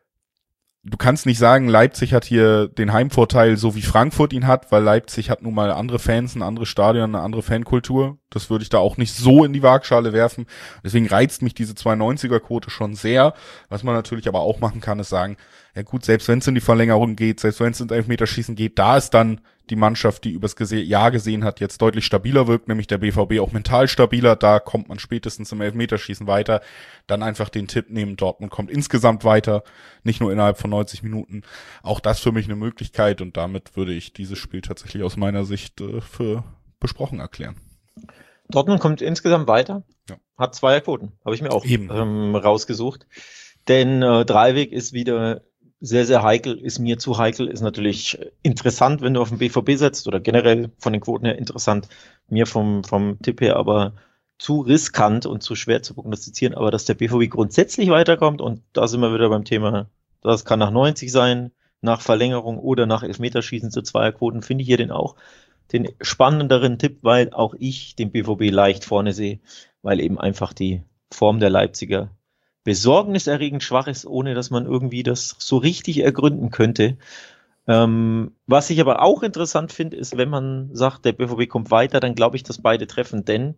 Speaker 1: du kannst nicht sagen, Leipzig hat hier den Heimvorteil, so wie Frankfurt ihn hat, weil Leipzig hat nun mal andere Fans, ein anderes Stadion, eine andere Fankultur. Das würde ich da auch nicht so in die Waagschale werfen. Deswegen reizt mich diese zwei neunziger-Quote schon sehr. Was man natürlich aber auch machen kann, ist sagen, ja gut, selbst wenn es in die Verlängerung geht, selbst wenn es ins Elfmeterschießen geht, da ist dann die Mannschaft, die übers Gese- Jahr gesehen hat, jetzt deutlich stabiler wirkt, nämlich der B V B auch mental stabiler, da kommt man spätestens im Elfmeterschießen weiter, dann einfach den Tipp nehmen, Dortmund kommt insgesamt weiter, nicht nur innerhalb von neunzig Minuten, auch das für mich eine Möglichkeit und damit würde ich dieses Spiel tatsächlich aus meiner Sicht äh, für besprochen erklären.
Speaker 2: Dortmund kommt insgesamt weiter,
Speaker 1: ja.
Speaker 2: Hat Zweierquoten, habe ich mir auch
Speaker 1: Eben.
Speaker 2: Ähm, rausgesucht, denn äh, Dreiweg ist wieder sehr, sehr heikel, ist mir zu heikel, ist natürlich interessant, wenn du auf den B V B setzt oder generell von den Quoten her interessant, mir vom, vom Tipp her aber zu riskant und zu schwer zu prognostizieren, aber dass der B V B grundsätzlich weiterkommt und da sind wir wieder beim Thema, das kann nach neunzig sein, nach Verlängerung oder nach Elfmeterschießen zu Zweierquoten, finde ich hier den auch den spannenderen Tipp, weil auch ich den B V B leicht vorne sehe, weil eben einfach die Form der Leipziger besorgniserregend schwach ist, ohne dass man irgendwie das so richtig ergründen könnte. Ähm, was ich aber auch interessant finde, ist, wenn man sagt, der B V B kommt weiter, dann glaube ich, dass beide treffen, denn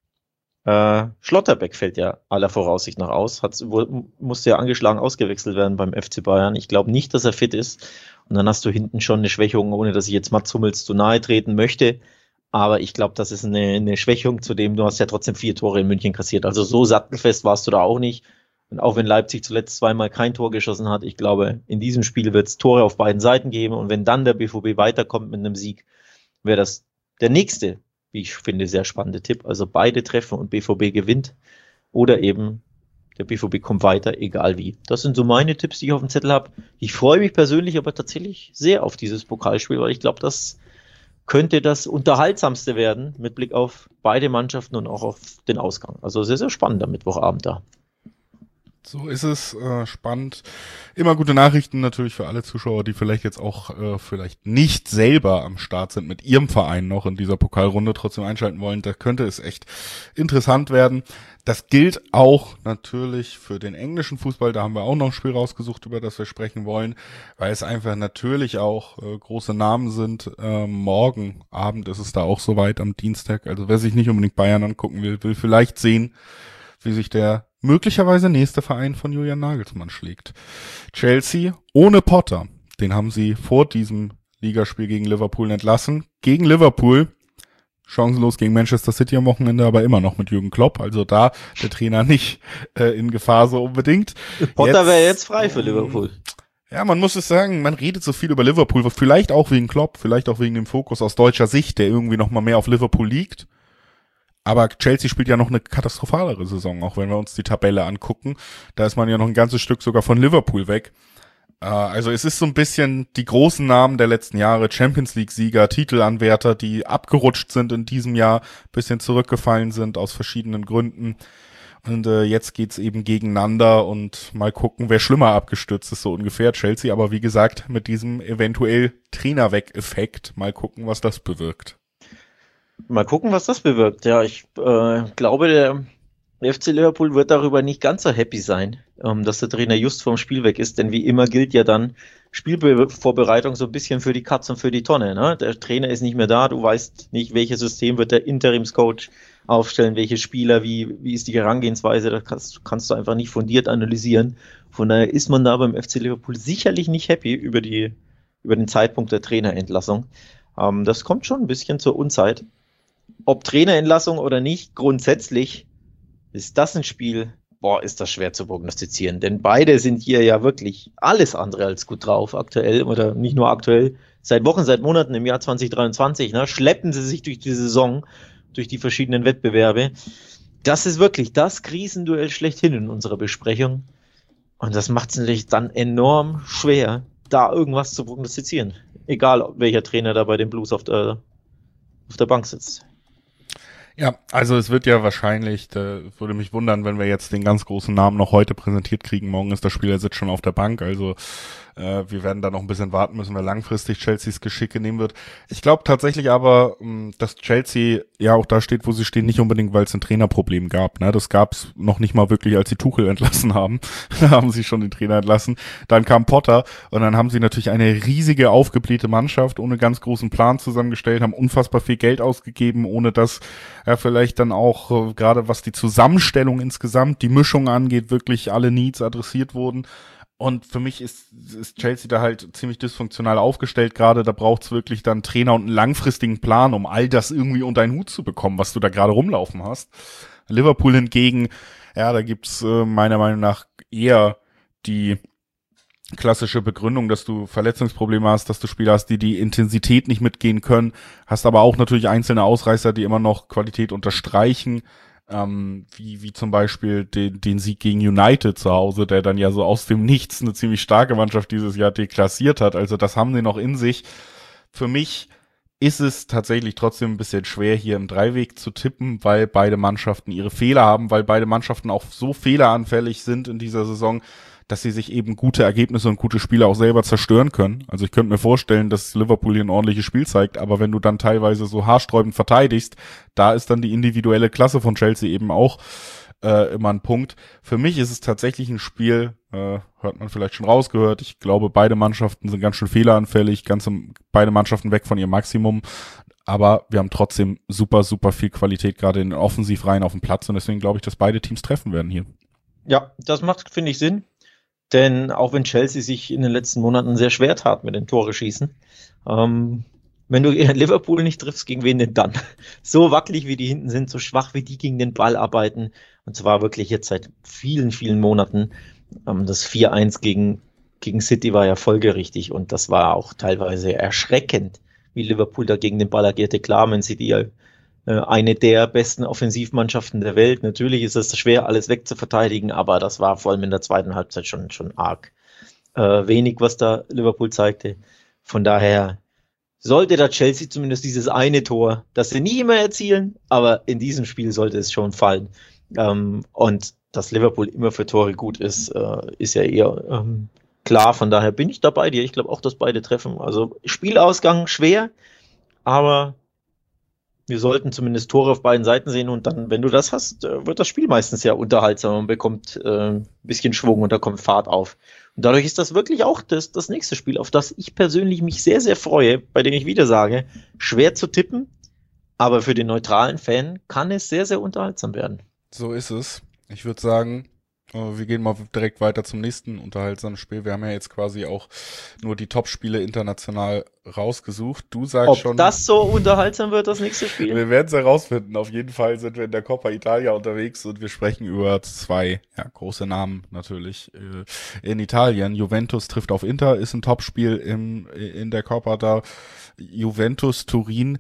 Speaker 2: äh, Schlotterbeck fällt ja aller Voraussicht nach aus, hat, wo, musste ja angeschlagen ausgewechselt werden beim F C Bayern. Ich glaube nicht, dass er fit ist. Und dann hast du hinten schon eine Schwächung, ohne dass ich jetzt Mats Hummels zu nahe treten möchte. Aber ich glaube, das ist eine, eine Schwächung, zudem du hast ja trotzdem vier Tore in München kassiert. Also so sattelfest warst du da auch nicht. Und auch wenn Leipzig zuletzt zweimal kein Tor geschossen hat, ich glaube, in diesem Spiel wird es Tore auf beiden Seiten geben. Und wenn dann der B V B weiterkommt mit einem Sieg, wäre das der nächste, wie ich finde, sehr spannende Tipp. Also beide treffen und B V B gewinnt. oder eben der B V B kommt weiter, egal wie. Das sind so meine Tipps, die ich auf dem Zettel habe. Ich freue mich persönlich aber tatsächlich sehr auf dieses Pokalspiel, weil ich glaube, das könnte das Unterhaltsamste werden mit Blick auf beide Mannschaften und auch auf den Ausgang. Also sehr, sehr spannend am Mittwochabend da.
Speaker 1: So ist es, äh, spannend. Immer gute Nachrichten natürlich für alle Zuschauer, die vielleicht jetzt auch äh, vielleicht nicht selber am Start sind mit ihrem Verein noch in dieser Pokalrunde, trotzdem einschalten wollen. Da könnte es echt interessant werden. Das gilt auch natürlich für den englischen Fußball. Da haben wir auch noch ein Spiel rausgesucht, über das wir sprechen wollen, weil es einfach natürlich auch äh, große Namen sind. Äh, morgen Abend ist es da auch soweit am Dienstag. Also wer sich nicht unbedingt Bayern angucken will, will vielleicht sehen, wie sich der möglicherweise nächste Verein von Julian Nagelsmann schlägt. Chelsea ohne Potter. Den haben sie vor diesem Ligaspiel gegen Liverpool entlassen. Gegen Liverpool chancenlos gegen Manchester City am Wochenende, aber immer noch mit Jürgen Klopp. Also da der Trainer nicht äh, in Gefahr so unbedingt.
Speaker 2: Potter wäre jetzt frei für Liverpool.
Speaker 1: Ja, man muss es sagen, man redet so viel über Liverpool, vielleicht auch wegen Klopp, vielleicht auch wegen dem Fokus aus deutscher Sicht, der irgendwie noch mal mehr auf Liverpool liegt. Aber Chelsea spielt ja noch eine katastrophalere Saison, auch wenn wir uns die Tabelle angucken. Da ist man ja noch ein ganzes Stück sogar von Liverpool weg. Äh, also es ist so ein bisschen die großen Namen der letzten Jahre, Champions League-Sieger, Titelanwärter, die abgerutscht sind in diesem Jahr, bisschen zurückgefallen sind aus verschiedenen Gründen. Und äh, jetzt geht's eben gegeneinander und mal gucken, wer schlimmer abgestürzt ist, so ungefähr. Chelsea aber, wie gesagt, mit diesem eventuell Trainerweg-Effekt. Mal gucken, was das bewirkt.
Speaker 2: Mal gucken, was das bewirkt. Ja, ich äh, glaube, der F C Liverpool wird darüber nicht ganz so happy sein, ähm, dass der Trainer just vom Spiel weg ist, denn wie immer gilt ja dann Spielvorbereitung so ein bisschen für die Katz und für die Tonne. Ne? Der Trainer ist nicht mehr da, du weißt nicht, welches System wird der Interimscoach aufstellen, welche Spieler, wie wie ist die Herangehensweise, das kannst, kannst du einfach nicht fundiert analysieren. Von daher ist man da beim F C Liverpool sicherlich nicht happy über die über den Zeitpunkt der Trainerentlassung. Ähm, das kommt schon ein bisschen zur Unzeit. Ob Trainerentlassung oder nicht, grundsätzlich ist das ein Spiel, boah, ist das schwer zu prognostizieren, denn beide sind hier ja wirklich alles andere als gut drauf aktuell oder nicht nur aktuell, seit Wochen, seit Monaten im Jahr zwanzig dreiundzwanzig, ne, schleppen sie sich durch die Saison, durch die verschiedenen Wettbewerbe. Das ist wirklich das Krisenduell schlechthin in unserer Besprechung und das macht es natürlich dann enorm schwer, da irgendwas zu prognostizieren, egal welcher Trainer da bei den Blues auf der, auf der Bank sitzt.
Speaker 1: Ja, also es wird ja wahrscheinlich, da würde mich wundern, wenn wir jetzt den ganz großen Namen noch heute präsentiert kriegen. Morgen ist der Spieler sitzt schon auf der Bank, also äh, wir werden da noch ein bisschen warten müssen, wer langfristig Chelseas Geschicke nehmen wird. Ich glaube tatsächlich aber, dass Chelsea ja auch da steht, wo sie stehen, nicht unbedingt, weil es ein Trainerproblem gab. Ne? Das gab es noch nicht mal wirklich, als sie Tuchel entlassen haben. Da haben sie schon den Trainer entlassen. Dann kam Potter und dann haben sie natürlich eine riesige, aufgeblähte Mannschaft ohne ganz großen Plan zusammengestellt, haben unfassbar viel Geld ausgegeben, ohne dass ja vielleicht dann auch, äh, gerade was die Zusammenstellung insgesamt, die Mischung angeht, wirklich alle Needs adressiert wurden. Und für mich ist, ist Chelsea da halt ziemlich dysfunktional aufgestellt gerade. Da braucht's wirklich dann einen Trainer und einen langfristigen Plan, um all das irgendwie unter einen Hut zu bekommen, was du da gerade rumlaufen hast. Liverpool hingegen, ja, da gibt's äh, meiner Meinung nach eher die klassische Begründung, dass du Verletzungsprobleme hast, dass du Spieler hast, die die Intensität nicht mitgehen können, hast aber auch natürlich einzelne Ausreißer, die immer noch Qualität unterstreichen, ähm, wie wie zum Beispiel den, den Sieg gegen United zu Hause, der dann ja so aus dem Nichts eine ziemlich starke Mannschaft dieses Jahr deklassiert hat. Also das haben sie noch in sich. Für mich ist es tatsächlich trotzdem ein bisschen schwer, hier im Dreiweg zu tippen, weil beide Mannschaften ihre Fehler haben, weil beide Mannschaften auch so fehleranfällig sind in dieser Saison, dass sie sich eben gute Ergebnisse und gute Spiele auch selber zerstören können. Also ich könnte mir vorstellen, dass Liverpool hier ein ordentliches Spiel zeigt, aber wenn du dann teilweise so haarsträubend verteidigst, da ist dann die individuelle Klasse von Chelsea eben auch äh, immer ein Punkt. Für mich ist es tatsächlich ein Spiel, äh, hört man vielleicht schon rausgehört, ich glaube, beide Mannschaften sind ganz schön fehleranfällig, ganz im, beide Mannschaften weg von ihrem Maximum, aber wir haben trotzdem super, super viel Qualität gerade in den Offensivreihen auf dem Platz und deswegen glaube ich, dass beide Teams treffen werden hier.
Speaker 2: Ja, das macht, finde ich, Sinn. Denn auch wenn Chelsea sich in den letzten Monaten sehr schwer tat mit den Tore schießen, ähm, wenn du Liverpool nicht triffst, gegen wen denn dann? So wackelig wie die hinten sind, so schwach wie die gegen den Ball arbeiten. Und zwar wirklich jetzt seit vielen, vielen Monaten. Ähm, das vier eins gegen, gegen City war ja folgerichtig und das war auch teilweise erschreckend, wie Liverpool da gegen den Ball agierte. Klar, Man City äh, eine der besten Offensivmannschaften der Welt. Natürlich ist es schwer, alles wegzuverteidigen, aber das war vor allem in der zweiten Halbzeit schon, schon arg äh, wenig, was da Liverpool zeigte. Von daher sollte da Chelsea zumindest dieses eine Tor, das sie nie immer erzielen, aber in diesem Spiel sollte es schon fallen. Ähm, und dass Liverpool immer für Tore gut ist, äh, ist ja eher ähm, klar. Von daher bin ich da bei dir. Ich glaube auch, dass beide treffen. Also Spielausgang schwer, aber wir sollten zumindest Tore auf beiden Seiten sehen und dann, wenn du das hast, wird das Spiel meistens ja unterhaltsam und bekommt äh, ein bisschen Schwung und da kommt Fahrt auf. Und dadurch ist das wirklich auch das, das nächste Spiel, auf das ich persönlich mich sehr, sehr freue, bei dem ich wieder sage, schwer zu tippen, aber für den neutralen Fan kann es sehr, sehr unterhaltsam werden.
Speaker 1: So ist es. Ich würde sagen, wir gehen mal direkt weiter zum nächsten unterhaltsamen Spiel. Wir haben ja jetzt quasi auch nur die Top-Spiele international rausgesucht. Du sagst
Speaker 2: Ob
Speaker 1: schon...
Speaker 2: Ob das so unterhaltsam wird, das nächste Spiel?
Speaker 1: Wir werden es herausfinden. Auf jeden Fall sind wir in der Coppa Italia unterwegs und wir sprechen über zwei ja, große Namen natürlich äh, in Italien. Juventus trifft auf Inter, ist ein Top-Spiel im, in der Coppa da. Juventus Turin,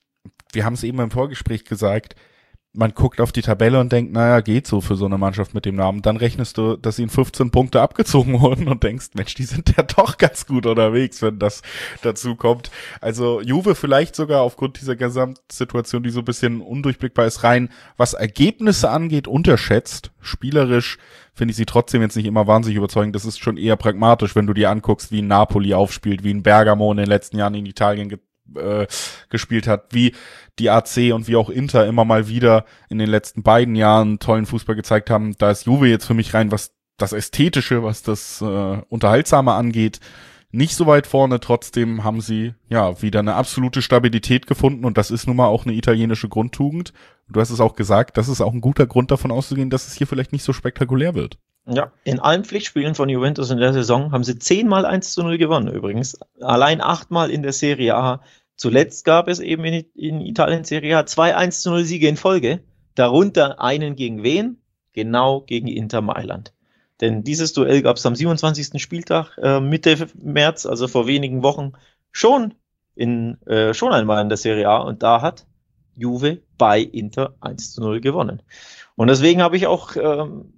Speaker 1: wir haben es eben im Vorgespräch gesagt, man guckt auf die Tabelle und denkt, naja, geht so für so eine Mannschaft mit dem Namen. Dann rechnest du, dass ihnen fünfzehn Punkte abgezogen wurden und denkst, Mensch, die sind ja doch ganz gut unterwegs, wenn das dazu kommt. Also Juve vielleicht sogar aufgrund dieser Gesamtsituation, die so ein bisschen undurchblickbar ist, rein, was Ergebnisse angeht, unterschätzt. Spielerisch finde ich sie trotzdem jetzt nicht immer wahnsinnig überzeugend. Das ist schon eher pragmatisch, wenn du dir anguckst, wie ein Napoli aufspielt, wie ein Bergamo in den letzten Jahren in Italien ge- äh, gespielt hat, wie die A C und wie auch Inter immer mal wieder in den letzten beiden Jahren tollen Fußball gezeigt haben. Da ist Juve jetzt für mich rein, was das Ästhetische, was das äh, Unterhaltsame angeht, nicht so weit vorne. Trotzdem haben sie ja wieder eine absolute Stabilität gefunden und das ist nun mal auch eine italienische Grundtugend. Du hast es auch gesagt, das ist auch ein guter Grund davon auszugehen, dass es hier vielleicht nicht so spektakulär wird.
Speaker 2: Ja, in allen Pflichtspielen von Juventus in der Saison haben sie zehnmal eins zu null gewonnen übrigens. Allein achtmal in der Serie A. Zuletzt gab es eben in, in Italien Serie A zwei eins zu null Siege in Folge. Darunter einen gegen wen? Genau gegen Inter Mailand. Denn dieses Duell gab es am siebenundzwanzigsten Spieltag äh, Mitte März, also vor wenigen Wochen, schon in äh, schon einmal in der Serie A. Und da hat Juve bei Inter eins zu null gewonnen. Und deswegen habe ich auch ähm,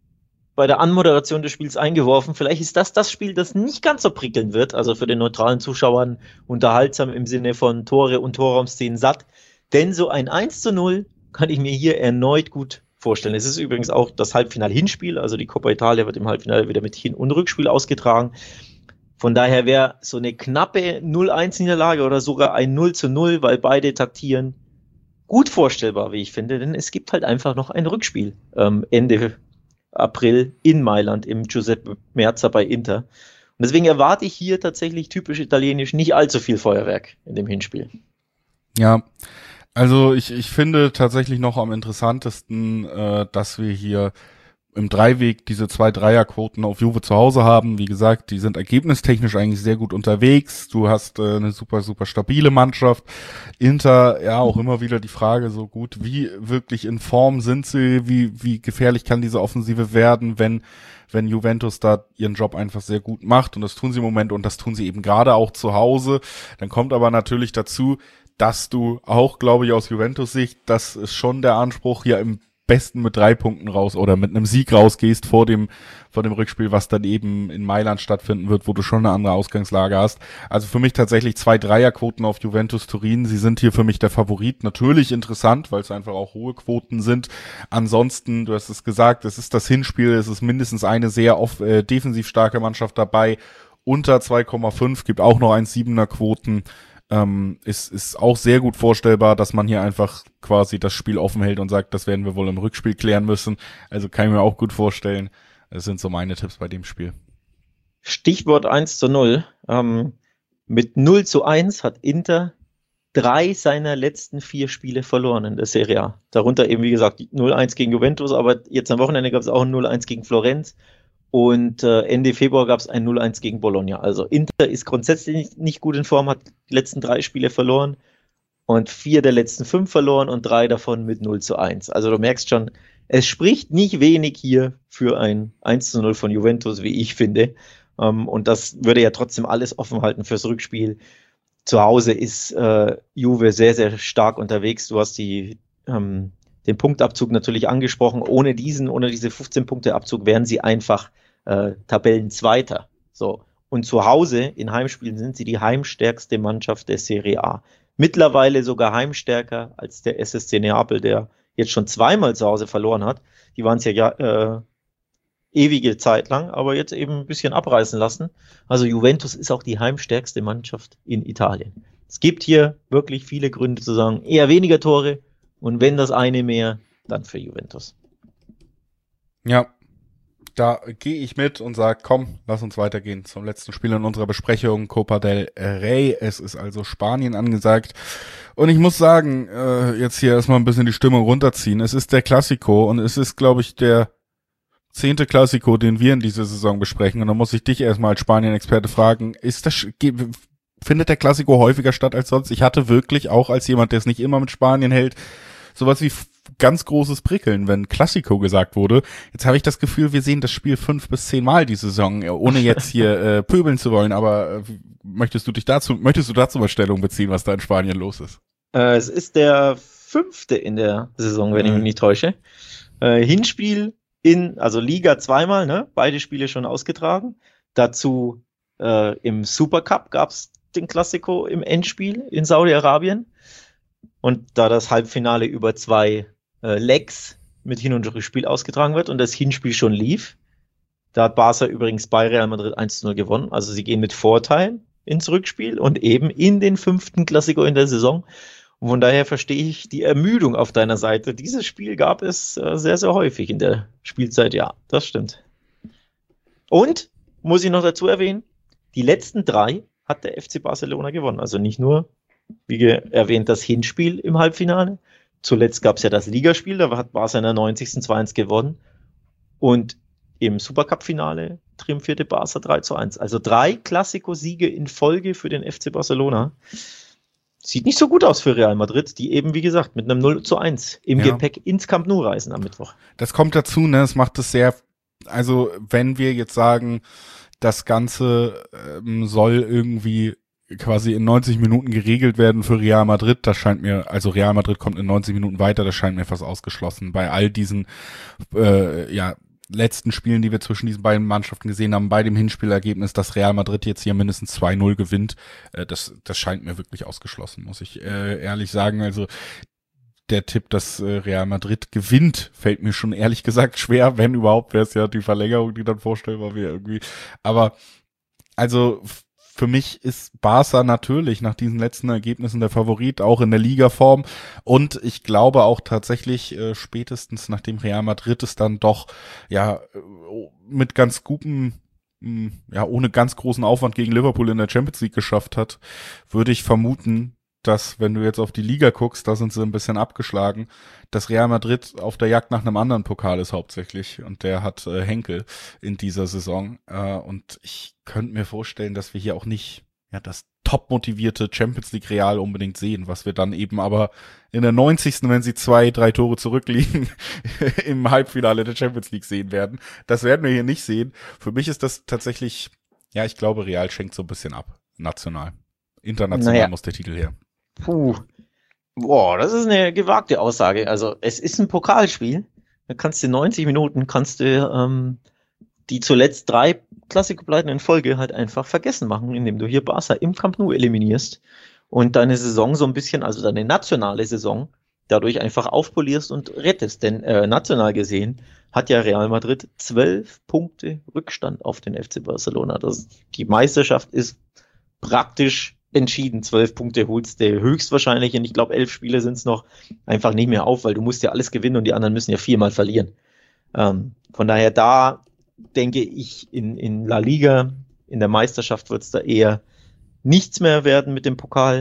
Speaker 2: bei der Anmoderation des Spiels eingeworfen, vielleicht ist das das Spiel, das nicht ganz so prickeln wird, also für den neutralen Zuschauern unterhaltsam im Sinne von Tore und Torraumszenen satt, denn so ein eins zu null kann ich mir hier erneut gut vorstellen. Es ist übrigens auch das Halbfinal-Hinspiel, also die Coppa Italia wird im Halbfinale wieder mit Hin- und Rückspiel ausgetragen. Von daher wäre so eine knappe null eins Niederlage oder sogar ein null zu null, weil beide taktieren, gut vorstellbar, wie ich finde, denn es gibt halt einfach noch ein Rückspiel ähm, Ende April in Mailand im Giuseppe Meazza bei Inter. Und deswegen erwarte ich hier tatsächlich typisch italienisch nicht allzu viel Feuerwerk in dem Hinspiel.
Speaker 1: Ja, also ich ich finde tatsächlich noch am interessantesten, äh, dass wir hier im Dreiweg diese zwei Dreierquoten auf Juve zu Hause haben. Wie gesagt, die sind ergebnistechnisch eigentlich sehr gut unterwegs. Du hast äh, eine super, super stabile Mannschaft. Inter, ja, auch immer wieder die Frage so gut, wie wirklich in Form sind sie? Wie, wie gefährlich kann diese Offensive werden, wenn, wenn Juventus da ihren Job einfach sehr gut macht? Und das tun sie im Moment und das tun sie eben gerade auch zu Hause. Dann kommt aber natürlich dazu, dass du auch, glaube ich, aus Juventus Sicht, das ist schon der Anspruch, hier im besten mit drei Punkten raus oder mit einem Sieg rausgehst vor dem vor dem Rückspiel, was dann eben in Mailand stattfinden wird, wo du schon eine andere Ausgangslage hast. Also für mich tatsächlich zwei Dreierquoten auf Juventus Turin. Sie sind hier für mich der Favorit. Natürlich interessant, weil es einfach auch hohe Quoten sind. Ansonsten, du hast es gesagt, es ist das Hinspiel, es ist mindestens eine sehr off, äh, defensiv starke Mannschaft dabei. Unter zwei Komma fünf, gibt auch noch eins Komma siebener Quoten. Ähm, ist, ist auch sehr gut vorstellbar, dass man hier einfach quasi das Spiel offen hält und sagt, das werden wir wohl im Rückspiel klären müssen. Also kann ich mir auch gut vorstellen. Das sind so meine Tipps bei dem Spiel.
Speaker 2: Stichwort eins zu null. Ähm, mit null zu eins hat Inter drei seiner letzten vier Spiele verloren in der Serie A. Darunter eben, wie gesagt, null eins gegen Juventus, aber jetzt am Wochenende gab es auch ein null eins gegen Florenz. Und äh, Ende Februar gab es ein null eins gegen Bologna. Also Inter ist grundsätzlich nicht, nicht gut in Form, hat die letzten drei Spiele verloren und vier der letzten fünf verloren und drei davon mit null zu eins. Also du merkst schon, es spricht nicht wenig hier für ein eins zu null von Juventus, wie ich finde. Ähm, und das würde ja trotzdem alles offen halten fürs Rückspiel. zu Hause ist äh, Juve sehr, sehr stark unterwegs. Du hast die, ähm, den Punktabzug natürlich angesprochen. Ohne diesen, ohne diese fünfzehn-Punkte-Abzug wären sie einfach äh, Tabellenzweiter. So. Und zu Hause in Heimspielen sind sie die heimstärkste Mannschaft der Serie A. Mittlerweile sogar heimstärker als der S S C Neapel, der jetzt schon zweimal zu Hause verloren hat. Die waren es ja, ja äh, ewige Zeit lang, aber jetzt eben ein bisschen abreißen lassen. Also Juventus ist auch die heimstärkste Mannschaft in Italien. Es gibt hier wirklich viele Gründe zu sagen, eher weniger Tore und wenn das eine mehr, dann für Juventus.
Speaker 1: Ja, da gehe ich mit und sage, komm, lass uns weitergehen zum letzten Spiel in unserer Besprechung, Copa del Rey. Es ist also Spanien angesagt. Und ich muss sagen, äh, jetzt hier erstmal ein bisschen die Stimmung runterziehen. Es ist der Clasico und es ist, glaube ich, der zehnte Clasico, den wir in dieser Saison besprechen. Und da muss ich dich erstmal als Spanien-Experte fragen, ist das, findet der Clasico häufiger statt als sonst? Ich hatte wirklich auch als jemand, der es nicht immer mit Spanien hält, sowas wie ganz großes Prickeln, wenn Clasico gesagt wurde. Jetzt habe ich das Gefühl, wir sehen das Spiel fünf bis zehn Mal diese Saison, ohne jetzt hier äh, pöbeln zu wollen. Aber äh, möchtest du dich dazu, möchtest du dazu mal Stellung beziehen, was da in Spanien los ist?
Speaker 2: Äh, es ist der fünfte in der Saison, wenn ich mich nicht täusche. Äh, Hinspiel in, also Liga zweimal, ne? Beide Spiele schon ausgetragen. Dazu äh, im Supercup gab es den Clasico im Endspiel in Saudi-Arabien. Und da das Halbfinale über zwei äh, Legs mit Hin- und Rückspiel ausgetragen wird und das Hinspiel schon lief, da hat Barca übrigens bei Real Madrid eins zu null gewonnen. Also sie gehen mit Vorteil ins Rückspiel und eben in den fünften Clasico in der Saison. Und von daher verstehe ich die Ermüdung auf deiner Seite. Dieses Spiel gab es äh, sehr, sehr häufig in der Spielzeit. Ja, das stimmt. Und, muss ich noch dazu erwähnen, die letzten drei hat der F C Barcelona gewonnen. Also nicht nur, wie erwähnt, das Hinspiel im Halbfinale. Zuletzt gab es ja das Ligaspiel, da hat Barca in der neunzigsten zwei eins gewonnen. Und im Supercup-Finale triumphierte Barca drei zu eins. Also drei Clasico-Siege in Folge für den F C Barcelona. Sieht nicht so gut aus für Real Madrid, die eben, wie gesagt, mit einem null zu eins im ja. Gepäck ins Camp Nou reisen am Mittwoch.
Speaker 1: Das kommt dazu, ne? Es macht es sehr, also wenn wir jetzt sagen, das Ganze ähm, soll irgendwie quasi in neunzig Minuten geregelt werden für Real Madrid, das scheint mir, also Real Madrid kommt in neunzig Minuten weiter, das scheint mir fast ausgeschlossen. Bei all diesen, äh, ja, letzten Spielen, die wir zwischen diesen beiden Mannschaften gesehen haben, bei dem Hinspielergebnis, dass Real Madrid jetzt hier mindestens zwei null gewinnt, äh, das, das scheint mir wirklich ausgeschlossen, muss ich äh, ehrlich sagen. Also der Tipp, dass äh, Real Madrid gewinnt, fällt mir schon ehrlich gesagt schwer, wenn überhaupt, wäre es ja die Verlängerung, die dann vorstellbar wäre irgendwie. Aber also für mich ist Barca natürlich nach diesen letzten Ergebnissen der Favorit, auch in der Ligaform. Und ich glaube auch tatsächlich, äh, spätestens nachdem Real Madrid es dann doch, ja, mit ganz gutem, mh, ja, ohne ganz großen Aufwand gegen Liverpool in der Champions League geschafft hat, würde ich vermuten, dass, wenn du jetzt auf die Liga guckst, da sind sie ein bisschen abgeschlagen, dass Real Madrid auf der Jagd nach einem anderen Pokal ist hauptsächlich und der hat äh, Henkel in dieser Saison äh, und ich könnte mir vorstellen, dass wir hier auch nicht ja das top motivierte Champions League Real unbedingt sehen, was wir dann eben aber in der neunzigsten wenn sie zwei, drei Tore zurückliegen, im Halbfinale der Champions League sehen werden. Das werden wir hier nicht sehen. Für mich ist das tatsächlich, ja, ich glaube, Real schenkt so ein bisschen ab, national. International naja. muss der Titel her.
Speaker 2: Puh. Boah, das ist eine gewagte Aussage. Also es ist ein Pokalspiel. Da kannst du neunzig Minuten, kannst du ähm, die zuletzt drei Klassikobleiten in Folge halt einfach vergessen machen, indem du hier Barca im Camp Nou eliminierst und deine Saison so ein bisschen, also deine nationale Saison, dadurch einfach aufpolierst und rettest. Denn äh, national gesehen hat ja Real Madrid zwölf Punkte Rückstand auf den F C Barcelona. Das, die Meisterschaft ist praktisch entschieden. Zwölf Punkte holst du höchstwahrscheinlich und ich glaube, elf Spiele sind es noch einfach nicht mehr auf, weil du musst ja alles gewinnen und die anderen müssen ja viermal verlieren. Ähm, von daher da denke ich, in, in La Liga, in der Meisterschaft wird es da eher nichts mehr werden mit dem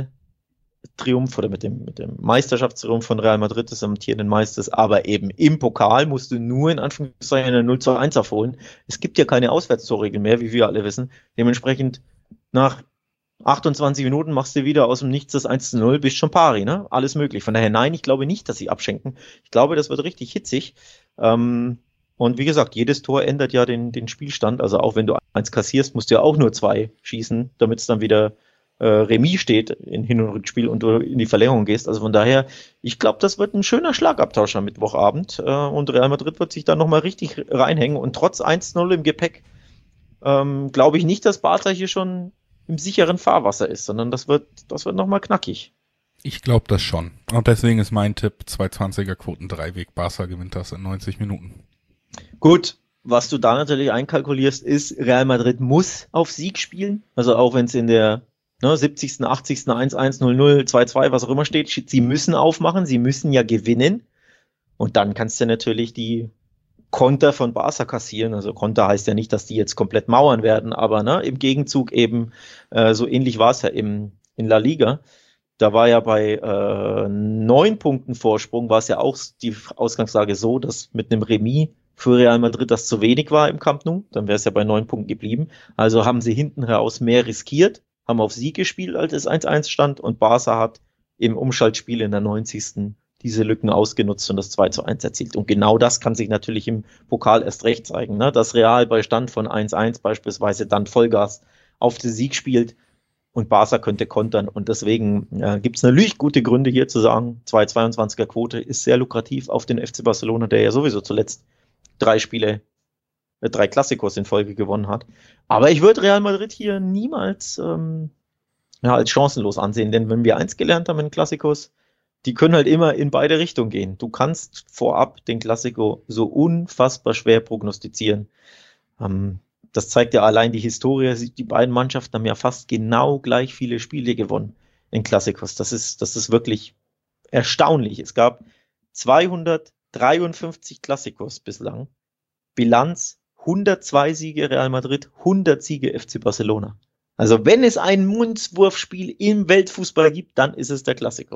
Speaker 2: Pokaltriumph oder mit dem, mit dem Meisterschaftstriumph von Real Madrid des amtierenden Meisters, aber eben im Pokal musst du nur in Anführungszeichen eine null zu eins aufholen. Es gibt ja keine Auswärtstorregel mehr, wie wir alle wissen. Dementsprechend nach achtundzwanzig Minuten machst du wieder aus dem Nichts das eins zu null, bist schon pari, ne? Alles möglich. Von daher, nein, ich glaube nicht, dass sie abschenken. Ich glaube, das wird richtig hitzig. Ähm, und wie gesagt, jedes Tor ändert ja den, den Spielstand. Also auch wenn du eins kassierst, musst du ja auch nur zwei schießen, damit es dann wieder äh, Remis steht in Hin- und Rückspiel und du in die Verlängerung gehst. Also von daher, ich glaube, das wird ein schöner Schlagabtausch am Mittwochabend äh, und Real Madrid wird sich da nochmal richtig reinhängen und trotz eins null im Gepäck ähm, glaube ich nicht, dass Barca hier schon im sicheren Fahrwasser ist, sondern das wird, das wird nochmal knackig.
Speaker 1: Ich glaube das schon. Und deswegen ist mein Tipp zwei zwanziger Quoten Dreiweg. Barca gewinnt das in neunzig Minuten.
Speaker 2: Gut, was du da natürlich einkalkulierst, ist, Real Madrid muss auf Sieg spielen. Also auch wenn es in der ne, siebzigsten, achtzigsten eins eins, null null, zwei zwei, was auch immer steht, sie müssen aufmachen, sie müssen ja gewinnen. Und dann kannst du natürlich die Konter von Barca kassieren. Also Konter heißt ja nicht, dass die jetzt komplett mauern werden, aber ne, im Gegenzug eben, äh, so ähnlich war es ja im, in La Liga. Da war ja bei äh, neun Punkten Vorsprung, war es ja auch die Ausgangslage so, dass mit einem Remis für Real Madrid das zu wenig war im Camp Nou. Dann wäre es ja bei neun Punkten geblieben. Also haben sie hinten raus mehr riskiert, haben auf Sieg gespielt, als es eins eins stand und Barca hat im Umschaltspiel in der neunzigsten diese Lücken ausgenutzt und das zwei zu eins erzielt. Und genau das kann sich natürlich im Pokal erst recht zeigen, ne? Dass Real bei Stand von eins eins beispielsweise dann Vollgas auf den Sieg spielt und Barca könnte kontern. Und deswegen äh, gibt es natürlich gute Gründe hier zu sagen, zwei Komma zweiundzwanziger Quote ist sehr lukrativ auf den F C Barcelona, der ja sowieso zuletzt drei Spiele, äh, drei Klassikos in Folge gewonnen hat. Aber ich würde Real Madrid hier niemals ähm, ja, als chancenlos ansehen, denn wenn wir eins gelernt haben in Klassikos, die können halt immer in beide Richtungen gehen. Du kannst vorab den Klassiko so unfassbar schwer prognostizieren. Ähm, das zeigt ja allein die Historie. Die beiden Mannschaften haben ja fast genau gleich viele Spiele gewonnen in Klassikos. Das ist, das ist wirklich erstaunlich. Es gab zweihundertdreiundfünfzig Klassikos bislang. Bilanz hundertzwei Siege Real Madrid, hundert Siege F C Barcelona. Also wenn es ein Münzwurfspiel im Weltfußball gibt, dann ist es der Klassiko.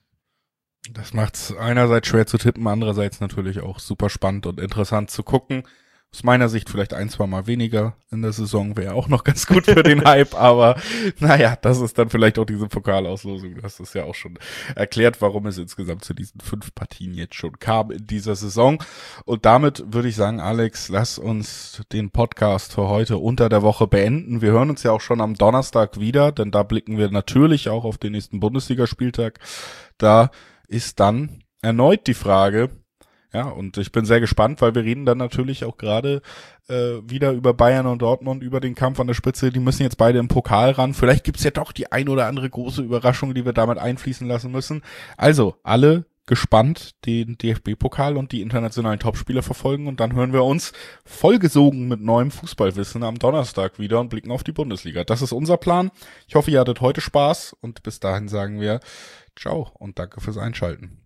Speaker 1: Das macht's einerseits schwer zu tippen, andererseits natürlich auch super spannend und interessant zu gucken. Aus meiner Sicht vielleicht ein, zwei Mal weniger in der Saison wäre auch noch ganz gut für den Hype, aber naja, das ist dann vielleicht auch diese Pokalauslosung. Du hast es ja auch schon erklärt, warum es insgesamt zu diesen fünf Partien jetzt schon kam in dieser Saison. Und damit würde ich sagen, Alex, lass uns den Podcast für heute unter der Woche beenden. Wir hören uns ja auch schon am Donnerstag wieder, denn da blicken wir natürlich auch auf den nächsten Bundesligaspieltag. Da ist dann erneut die Frage, ja, und ich bin sehr gespannt, weil wir reden dann natürlich auch gerade äh, wieder über Bayern und Dortmund, über den Kampf an der Spitze. Die müssen jetzt beide im Pokal ran. Vielleicht gibt's ja doch die ein oder andere große Überraschung, die wir damit einfließen lassen müssen. Also, alle gespannt den D F B-Pokal und die internationalen Topspiele verfolgen und dann hören wir uns vollgesogen mit neuem Fußballwissen am Donnerstag wieder und blicken auf die Bundesliga. Das ist unser Plan. Ich hoffe, ihr hattet heute Spaß und bis dahin sagen wir ciao und danke fürs Einschalten.